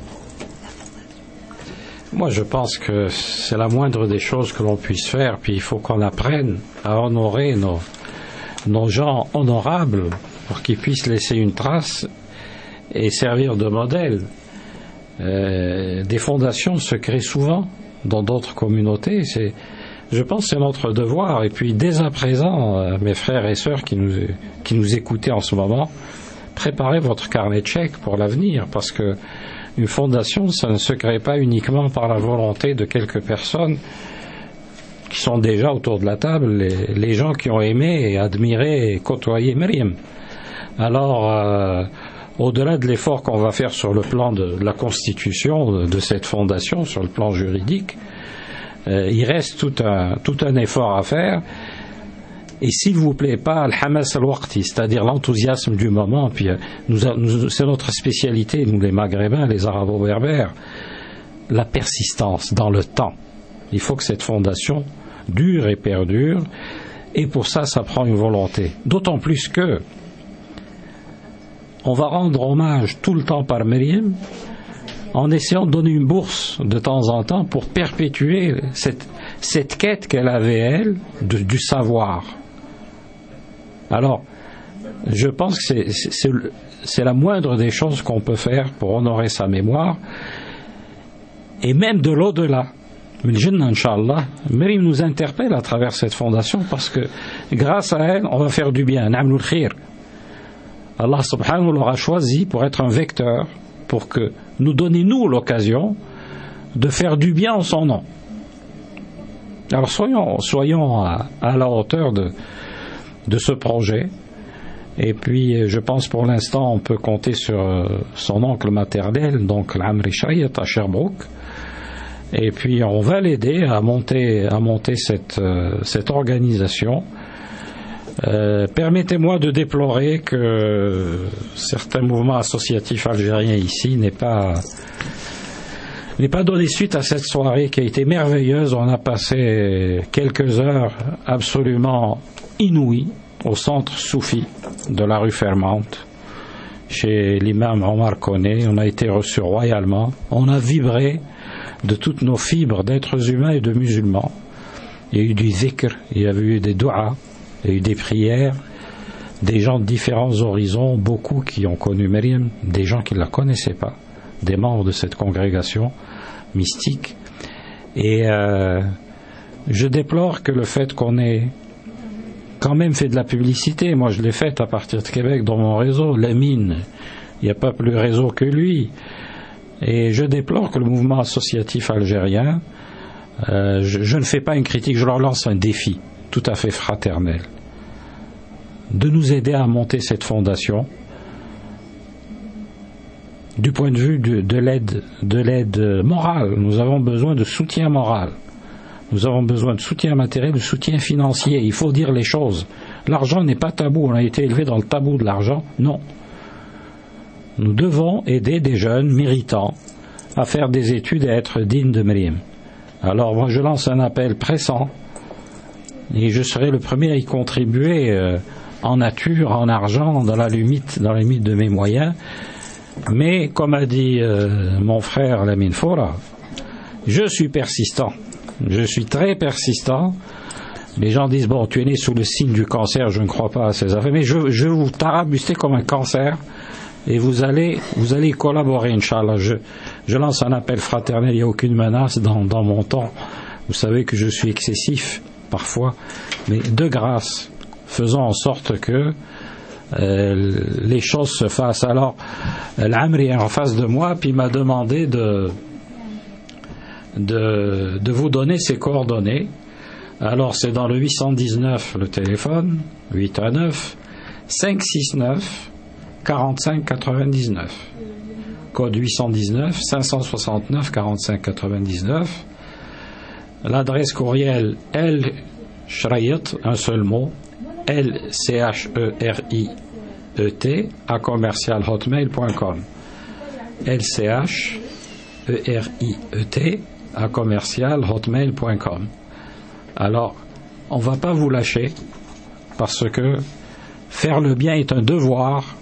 Moi, je pense que c'est la moindre des choses que l'on puisse faire, puis il faut qu'on apprenne à honorer nos, nos gens honorables pour qu'ils puissent laisser une trace et servir de modèle. Euh, des fondations se créent souvent dans d'autres communautés. C'est, je pense que c'est notre devoir. Et puis, dès à présent, euh, mes frères et sœurs qui nous, qui nous écoutaient en ce moment, préparez votre carnet de chèques pour l'avenir, parce que une fondation, ça ne se crée pas uniquement par la volonté de quelques personnes qui sont déjà autour de la table, les, les gens qui ont aimé et admiré et côtoyé Myriam. Alors, euh, au-delà de l'effort qu'on va faire sur le plan de, de la constitution de, de cette fondation, sur le plan juridique, euh, il reste tout un, tout un effort à faire. Et s'il vous plaît pas, le hamas al-waqti, c'est-à-dire l'enthousiasme du moment, puis nous, nous, c'est notre spécialité, nous les Maghrébins, les Arabo-Berbères, la persistance dans le temps. Il faut que cette fondation dure et perdure, et pour ça, ça prend une volonté. D'autant plus que on va rendre hommage tout le temps par Myriam, en essayant de donner une bourse de temps en temps pour perpétuer cette, cette quête qu'elle avait, elle, de, du savoir. Alors, je pense que c'est, c'est, c'est la moindre des choses qu'on peut faire pour honorer sa mémoire, et même de l'au-delà. Mais Jannah, Inch'Allah, Myriam nous interpelle à travers cette fondation, parce que grâce à elle, on va faire du bien. Na'amlul khir. Allah subhanahu l'aura choisi pour être un vecteur, pour que nous donner nous l'occasion de faire du bien en son nom. Alors soyons, soyons à, à la hauteur de, de ce projet. Et puis je pense pour l'instant on peut compter sur euh, son oncle maternel, donc l'Amri Shayat à Sherbrooke. Et puis on va l'aider à monter, à monter cette, euh, cette organisation. Euh, permettez-moi de déplorer que certains mouvements associatifs algériens ici n'aient pas Je n'ai pas donné suite à cette soirée qui a été merveilleuse. On a passé quelques heures absolument inouïes au centre soufi de la rue Fermante, chez l'imam Omar Koné. On a été reçus royalement. On a vibré de toutes nos fibres d'êtres humains et de musulmans. Il y a eu du zikr, il y a eu des du'as, il y a eu des prières, des gens de différents horizons, beaucoup qui ont connu Myriam, des gens qui ne la connaissaient pas, des membres de cette congrégation mystique. Et euh, je déplore que le fait qu'on ait quand même fait de la publicité, moi je l'ai faite à partir de Québec dans mon réseau, Lamine, il n'y a pas plus réseau que lui, et je déplore que le mouvement associatif algérien, euh, je, je ne fais pas une critique, je leur lance un défi tout à fait fraternel, de nous aider à monter cette fondation du point de vue de, de l'aide de l'aide morale. Nous avons besoin de soutien moral, nous avons besoin de soutien matériel, de soutien financier. Il faut dire les choses. L'argent n'est pas tabou. On a été élevé dans le tabou de l'argent. Non. Nous devons aider des jeunes méritants à faire des études et à être dignes de Myriam. Alors moi je lance un appel pressant et je serai le premier à y contribuer euh, en nature, en argent, dans la limite, dans la limite de mes moyens. Mais comme a dit euh, mon frère Lamine Foura, je suis persistant. Je suis très persistant. Les gens disent, bon, tu es né sous le signe du cancer, je ne crois pas à ces affaires, mais je, je vais vous tarabuster comme un cancer et vous allez, vous allez collaborer, Inch'Allah. Je, je lance un appel fraternel, il n'y a aucune menace dans, dans mon temps. Vous savez que je suis excessif parfois, mais de grâce, faisons en sorte que euh, les choses se fassent. Alors, l'Amri est en face de moi, puis il m'a demandé de De, de vous donner ses coordonnées. Alors c'est dans le huit cent dix-neuf le téléphone, huit un neuf cinq six neuf quarante-cinq quatre-vingt-dix-neuf, code huit cent dix-neuf cinq cent soixante-neuf quarante-cinq quatre-vingt-dix-neuf. L'adresse courriel L Shrayet, un seul mot, L C H E R I E T à commercial hotmail point com, L C H E R I E T à commercial hotmail point com. Alors, on ne va pas vous lâcher, parce que faire le bien est un devoir,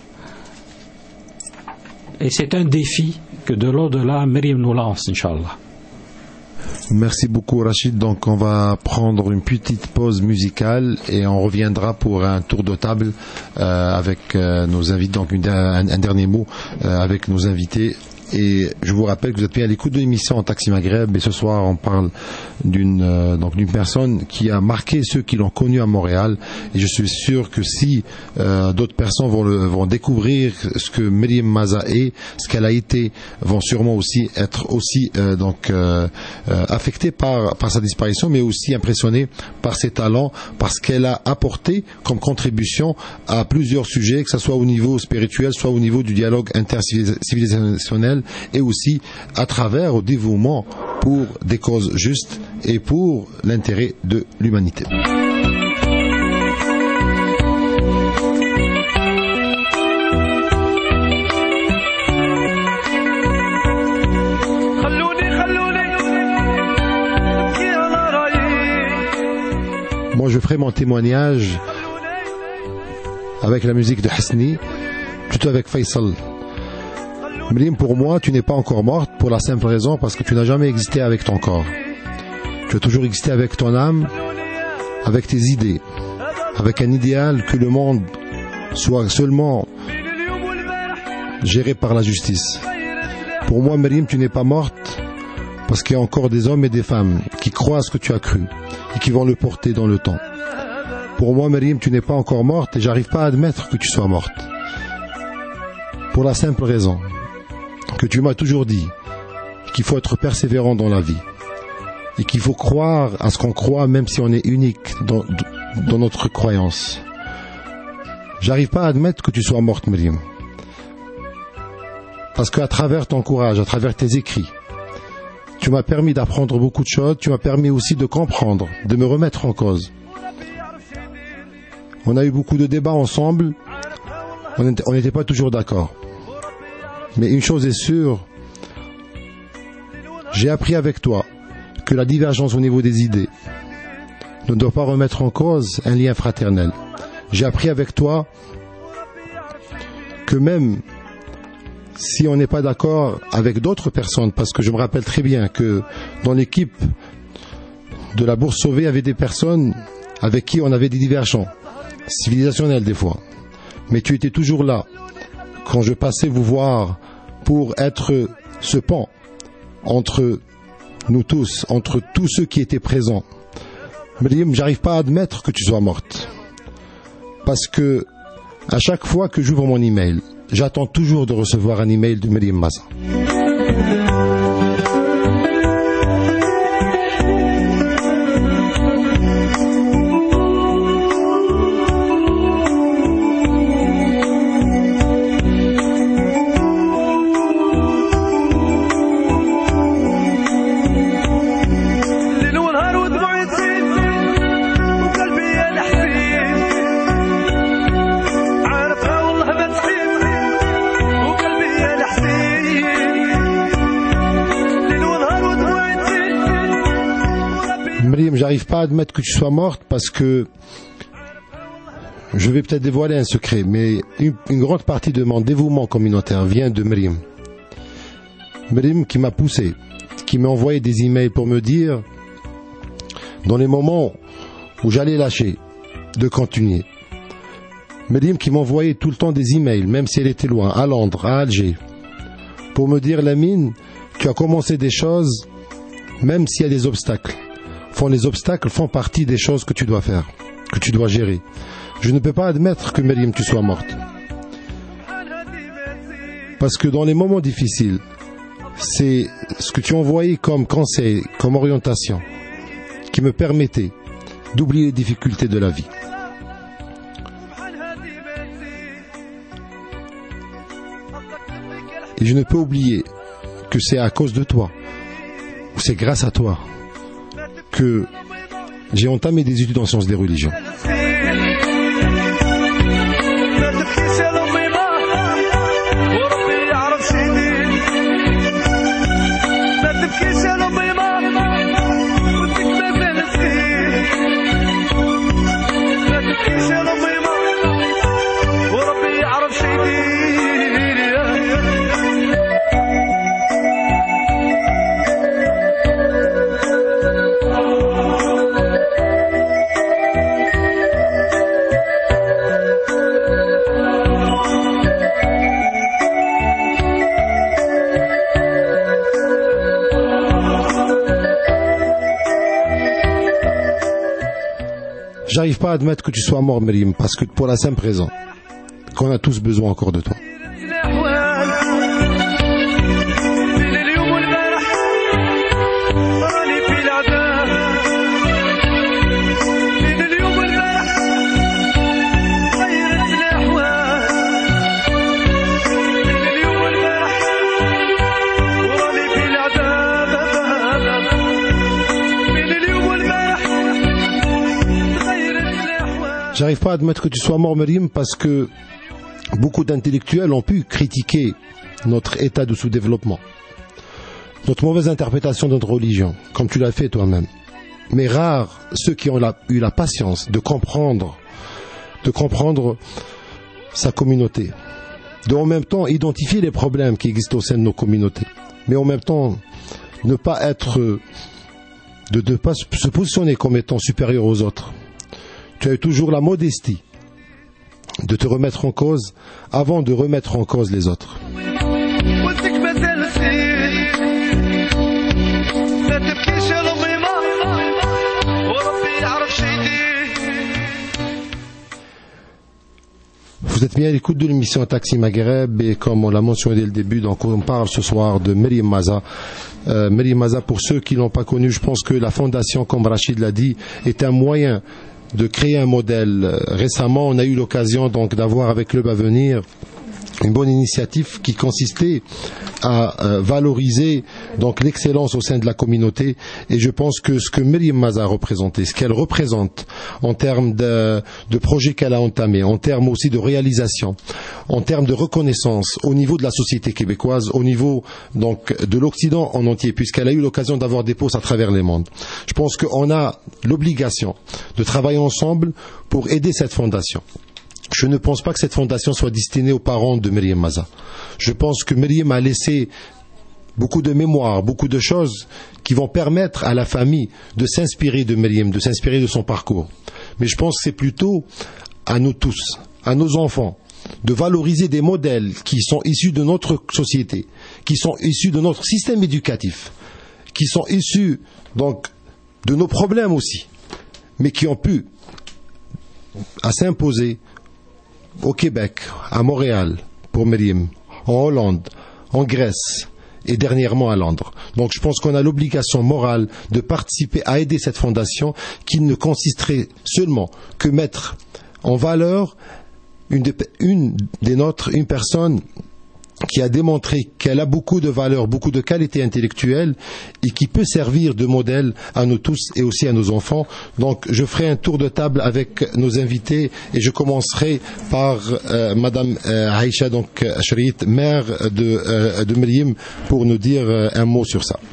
et c'est un défi que de l'au-delà, Myriam nous lance, Inch'Allah. Merci beaucoup Rachid. Donc on va prendre une petite pause musicale et on reviendra pour un tour de table euh, avec euh, nos invités. Donc une, un, un dernier mot euh, avec nos invités. Et je vous rappelle que vous êtes bien à l'écoute de l'émission en Taxi Maghreb, et ce soir on parle d'une euh, donc d'une personne qui a marqué ceux qui l'ont connu à Montréal, et je suis sûr que si euh, d'autres personnes vont, le, vont découvrir ce que Myriam Maza est, ce qu'elle a été, vont sûrement aussi être aussi euh, donc euh, euh, affectés par par sa disparition, mais aussi impressionnés par ses talents, par ce qu'elle a apporté comme contribution à plusieurs sujets, que ce soit au niveau spirituel, soit au niveau du dialogue intercivilisationnel, et aussi à travers au dévouement pour des causes justes et pour l'intérêt de l'humanité. Moi je ferai mon témoignage avec la musique de Hasni, plutôt avec Faisal. Myriam, pour moi, tu n'es pas encore morte pour la simple raison parce que tu n'as jamais existé avec ton corps. Tu as toujours existé avec ton âme, avec tes idées, avec un idéal que le monde soit seulement géré par la justice. Pour moi, Myriam, tu n'es pas morte parce qu'il y a encore des hommes et des femmes qui croient à ce que tu as cru et qui vont le porter dans le temps. Pour moi, Myriam, tu n'es pas encore morte et j'arrive pas à admettre que tu sois morte. Pour la simple raison que tu m'as toujours dit qu'il faut être persévérant dans la vie et qu'il faut croire à ce qu'on croit même si on est unique dans, dans notre croyance. J'arrive pas à admettre que tu sois morte, Myriam, parce qu'à travers ton courage, à travers tes écrits, tu m'as permis d'apprendre beaucoup de choses, tu m'as permis aussi de comprendre, de me remettre en cause. On a eu beaucoup de débats ensemble, on n'était pas toujours d'accord. Mais une chose est sûre, J'ai appris avec toi que la divergence au niveau des idées ne doit pas remettre en cause un lien fraternel. J'ai appris avec toi que même si on n'est pas d'accord avec d'autres personnes, parce que je me rappelle très bien que dans l'équipe de la Bourse Sauvée, il y avait des personnes avec qui on avait des divergences civilisationnelles des fois. Mais tu étais toujours là quand je passais vous voir pour être ce pont entre nous tous, entre tous ceux qui étaient présents. Myriam, j'arrive pas à admettre que tu sois morte. Parce que à chaque fois que j'ouvre mon email, j'attends toujours de recevoir un email de Myriam Maza. J'arrive pas à admettre que tu sois morte parce que je vais peut-être dévoiler un secret, mais une, une grande partie de mon dévouement communautaire vient de Myriam. Myriam qui m'a poussé, qui m'a envoyé des emails pour me dire, dans les moments où j'allais lâcher, de continuer. Myriam qui m'envoyait tout le temps des emails, même si elle était loin, à Londres, à Alger, pour me dire, Lamine, tu as commencé des choses, même s'il y a des obstacles. Font les obstacles font partie des choses que tu dois faire, que tu dois gérer. Je ne peux pas admettre que Myriam tu sois morte. Parce que dans les moments difficiles, c'est ce que tu as envoyé comme conseil, comme orientation, qui me permettait d'oublier les difficultés de la vie. Et je ne peux oublier que c'est à cause de toi, ou c'est grâce à toi, que j'ai entamé des études en sciences des religions. J'arrive pas à admettre que tu sois mort, Myriam, parce que pour la simple raison qu'on a tous besoin encore de toi. J'arrive pas à admettre que tu sois mort, Myriam, parce que beaucoup d'intellectuels ont pu critiquer notre état de sous-développement, notre mauvaise interprétation de notre religion, comme tu l'as fait toi-même. Mais rares ceux qui ont la, eu la patience de comprendre, de comprendre sa communauté, de en même temps identifier les problèmes qui existent au sein de nos communautés, mais en même temps ne pas être, de ne pas se positionner comme étant supérieur aux autres. Tu as eu toujours la modestie de te remettre en cause avant de remettre en cause les autres. Vous êtes bien à l'écoute de l'émission Taxi Maghreb et comme on l'a mentionné dès le début, donc on parle ce soir de Myriam Maza. Euh, Myriam Maza, pour ceux qui ne l'ont pas connu, je pense que la fondation, comme Rachid l'a dit, est un moyen de créer un modèle. Récemment, on a eu l'occasion donc d'avoir avec Club Avenir une bonne initiative qui consistait à euh, valoriser donc l'excellence au sein de la communauté, et je pense que ce que Myriam Maza a représenté, ce qu'elle représente en termes de, de projets qu'elle a entamés, en termes aussi de réalisation, en termes de reconnaissance au niveau de la société québécoise, au niveau donc de l'Occident en entier, puisqu'elle a eu l'occasion d'avoir des postes à travers les mondes. Je pense qu'on a l'obligation de travailler ensemble pour aider cette fondation. Je ne pense pas que cette fondation soit destinée aux parents de Myriam Maza. Je pense que Myriam a laissé beaucoup de mémoire, beaucoup de choses qui vont permettre à la famille de s'inspirer de Myriam, de s'inspirer de son parcours. Mais je pense que c'est plutôt à nous tous, à nos enfants, de valoriser des modèles qui sont issus de notre société, qui sont issus de notre système éducatif, qui sont issus donc de nos problèmes aussi, mais qui ont pu à s'imposer au Québec, à Montréal, pour Myriam, en Hollande, en Grèce et dernièrement à Londres. Donc je pense qu'on a l'obligation morale de participer à aider cette fondation qui ne consisterait seulement que mettre en valeur une des, une des nôtres, une personne qui a démontré qu'elle a beaucoup de valeurs, beaucoup de qualités intellectuelles et qui peut servir de modèle à nous tous et aussi à nos enfants. Donc je ferai un tour de table avec nos invités et je commencerai par euh, Madame euh, Aïcha donc Ashrit, mère de, euh, de Myriam, pour nous dire euh, un mot sur ça.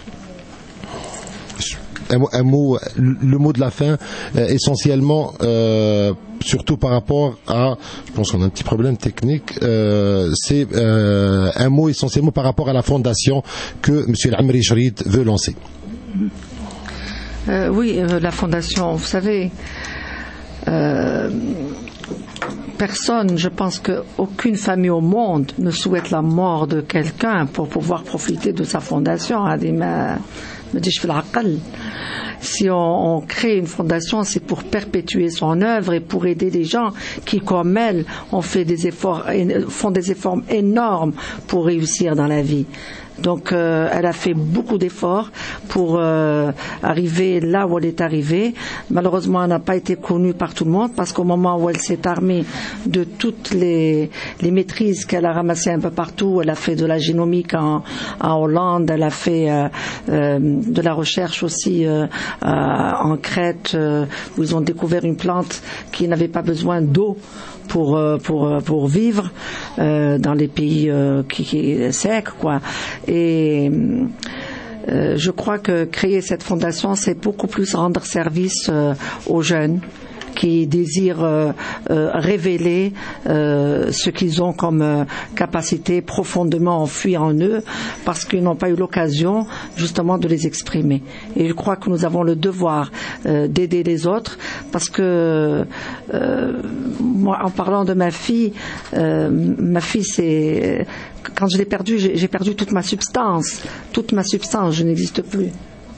Un, un mot, le mot de la fin, euh, essentiellement, euh, surtout par rapport à, je pense qu'on a un petit problème technique, euh, c'est euh, un mot essentiellement par rapport à la fondation que M. Al-Amri Charit veut lancer. Euh, oui, euh, la fondation, vous savez, euh, personne, je pense qu'aucune famille au monde ne souhaite la mort de quelqu'un pour pouvoir profiter de sa fondation. Si on, on crée une fondation, c'est pour perpétuer son œuvre et pour aider des gens qui, comme elle, ont fait des efforts, font des efforts énormes pour réussir dans la vie. Donc euh, elle a fait beaucoup d'efforts pour euh, arriver là où elle est arrivée. Malheureusement, elle n'a pas été connue par tout le monde parce qu'au moment où elle s'est armée de toutes les, les maîtrises qu'elle a ramassées un peu partout, elle a fait de la génomique en, en Hollande, elle a fait euh, euh, de la recherche aussi euh, euh, en Crète euh, où ils ont découvert une plante qui n'avait pas besoin d'eau pour pour pour vivre euh, dans les pays euh, qui, qui secs quoi. Et euh, je crois que créer cette fondation, c'est beaucoup plus rendre service euh, aux jeunes qui désirent euh, euh, révéler euh, ce qu'ils ont comme euh, capacité profondément enfouie en eux parce qu'ils n'ont pas eu l'occasion justement de les exprimer. Et je crois que nous avons le devoir euh, d'aider les autres parce que euh, moi, en parlant de ma fille, euh, ma fille c'est... Quand je l'ai perdue, j'ai, j'ai perdu toute ma substance. Toute ma substance, je n'existe plus.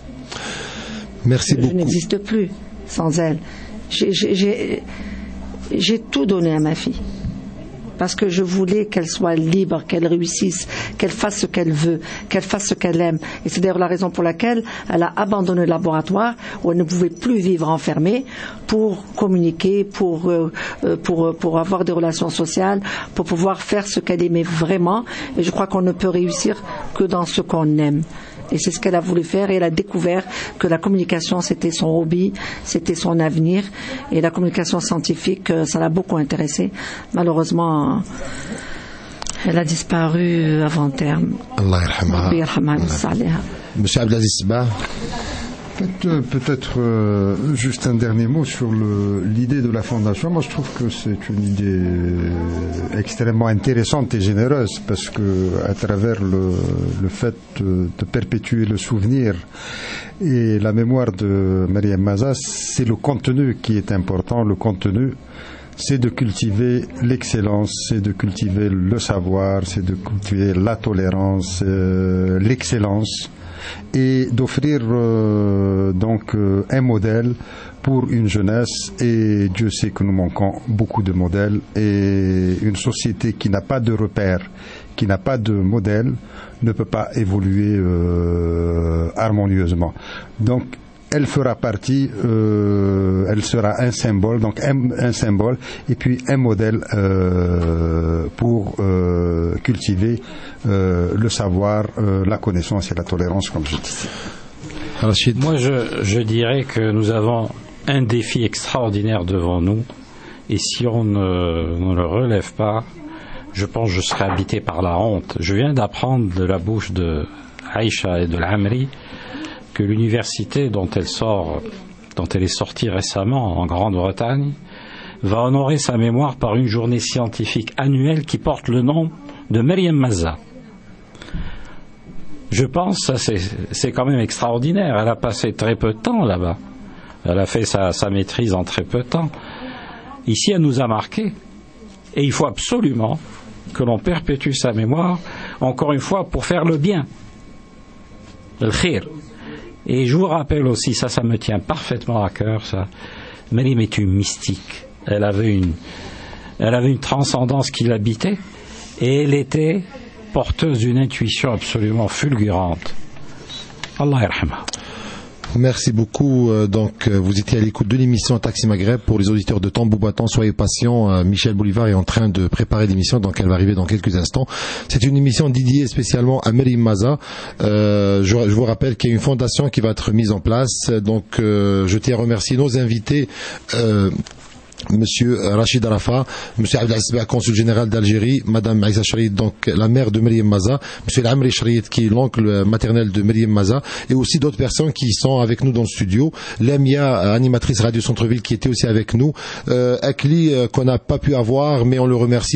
Merci beaucoup. Je n'existe plus sans elle. J'ai, j'ai, j'ai tout donné à ma fille parce que je voulais qu'elle soit libre, qu'elle réussisse, qu'elle fasse ce qu'elle veut, qu'elle fasse ce qu'elle aime. Et c'est d'ailleurs la raison pour laquelle elle a abandonné le laboratoire où elle ne pouvait plus vivre enfermée pour communiquer, pour, euh, pour, pour avoir des relations sociales, pour pouvoir faire ce qu'elle aimait vraiment. Et je crois qu'on ne peut réussir que dans ce qu'on aime. Et c'est ce qu'elle a voulu faire et elle a découvert que la communication c'était son hobby, c'était son avenir et la communication scientifique ça l'a beaucoup intéressée. Malheureusement elle a disparu avant terme. Allah yarhamha. Monsieur Abdelaziz Ba. Peut-être euh, juste un dernier mot sur le, l'idée de la fondation. Moi, je trouve que c'est une idée extrêmement intéressante et généreuse parce que à travers le, le fait de, de perpétuer le souvenir et la mémoire de Myriam Maza, c'est le contenu qui est important. Le contenu, c'est de cultiver l'excellence, c'est de cultiver le savoir, c'est de cultiver la tolérance, euh, l'excellence. Et d'offrir euh, donc euh, un modèle pour une jeunesse et Dieu sait que nous manquons beaucoup de modèles et une société qui n'a pas de repères, qui n'a pas de modèle ne peut pas évoluer euh, harmonieusement. Donc elle fera partie, euh, elle sera un symbole, donc un, un symbole, et puis un modèle euh, pour euh, cultiver euh, le savoir, euh, la connaissance et la tolérance, comme je disais. Moi, je, je dirais que nous avons un défi extraordinaire devant nous, et si on ne, ne le relève pas, je pense que je serai habité par la honte. Je viens d'apprendre de la bouche de Aïcha et de l'Amri que l'université dont elle sort, dont elle est sortie récemment en Grande-Bretagne, va honorer sa mémoire par une journée scientifique annuelle qui porte le nom de Maryam Mazza. Je pense, ça c'est, c'est quand même extraordinaire. Elle a passé très peu de temps là-bas. Elle a fait sa, sa maîtrise en très peu de temps. Ici, elle nous a marqués. Et il faut absolument que l'on perpétue sa mémoire, encore une fois, pour faire le bien. Le khir. Et je vous rappelle aussi, ça, ça me tient parfaitement à cœur, ça. Maryam est une mystique. Elle avait une, elle avait une transcendance qui l'habitait, et elle était porteuse d'une intuition absolument fulgurante. Allah yarhamha. Merci beaucoup. Donc, vous étiez à l'écoute de l'émission Taxi Maghreb. Pour les auditeurs de Tambou Battant, soyez patients. Michel Bolivar est en train de préparer l'émission, donc elle va arriver dans quelques instants. C'est une émission dédiée spécialement à Maryam Mazza. Euh, je, je vous rappelle qu'il y a une fondation qui va être mise en place. Donc, euh, je tiens à remercier nos invités. Euh, Monsieur Rachid Arafa, Monsieur Abdelaziz Ba, consul général d'Algérie, Madame Aïssa Charid, donc la mère de Maryam Mazza, Monsieur Amri Charid, qui est l'oncle maternel de Maryam Mazza, et aussi d'autres personnes qui sont avec nous dans le studio. Lamia, animatrice Radio Centre-Ville, qui était aussi avec nous. Euh, Akli, euh, qu'on n'a pas pu avoir, mais on le remercie.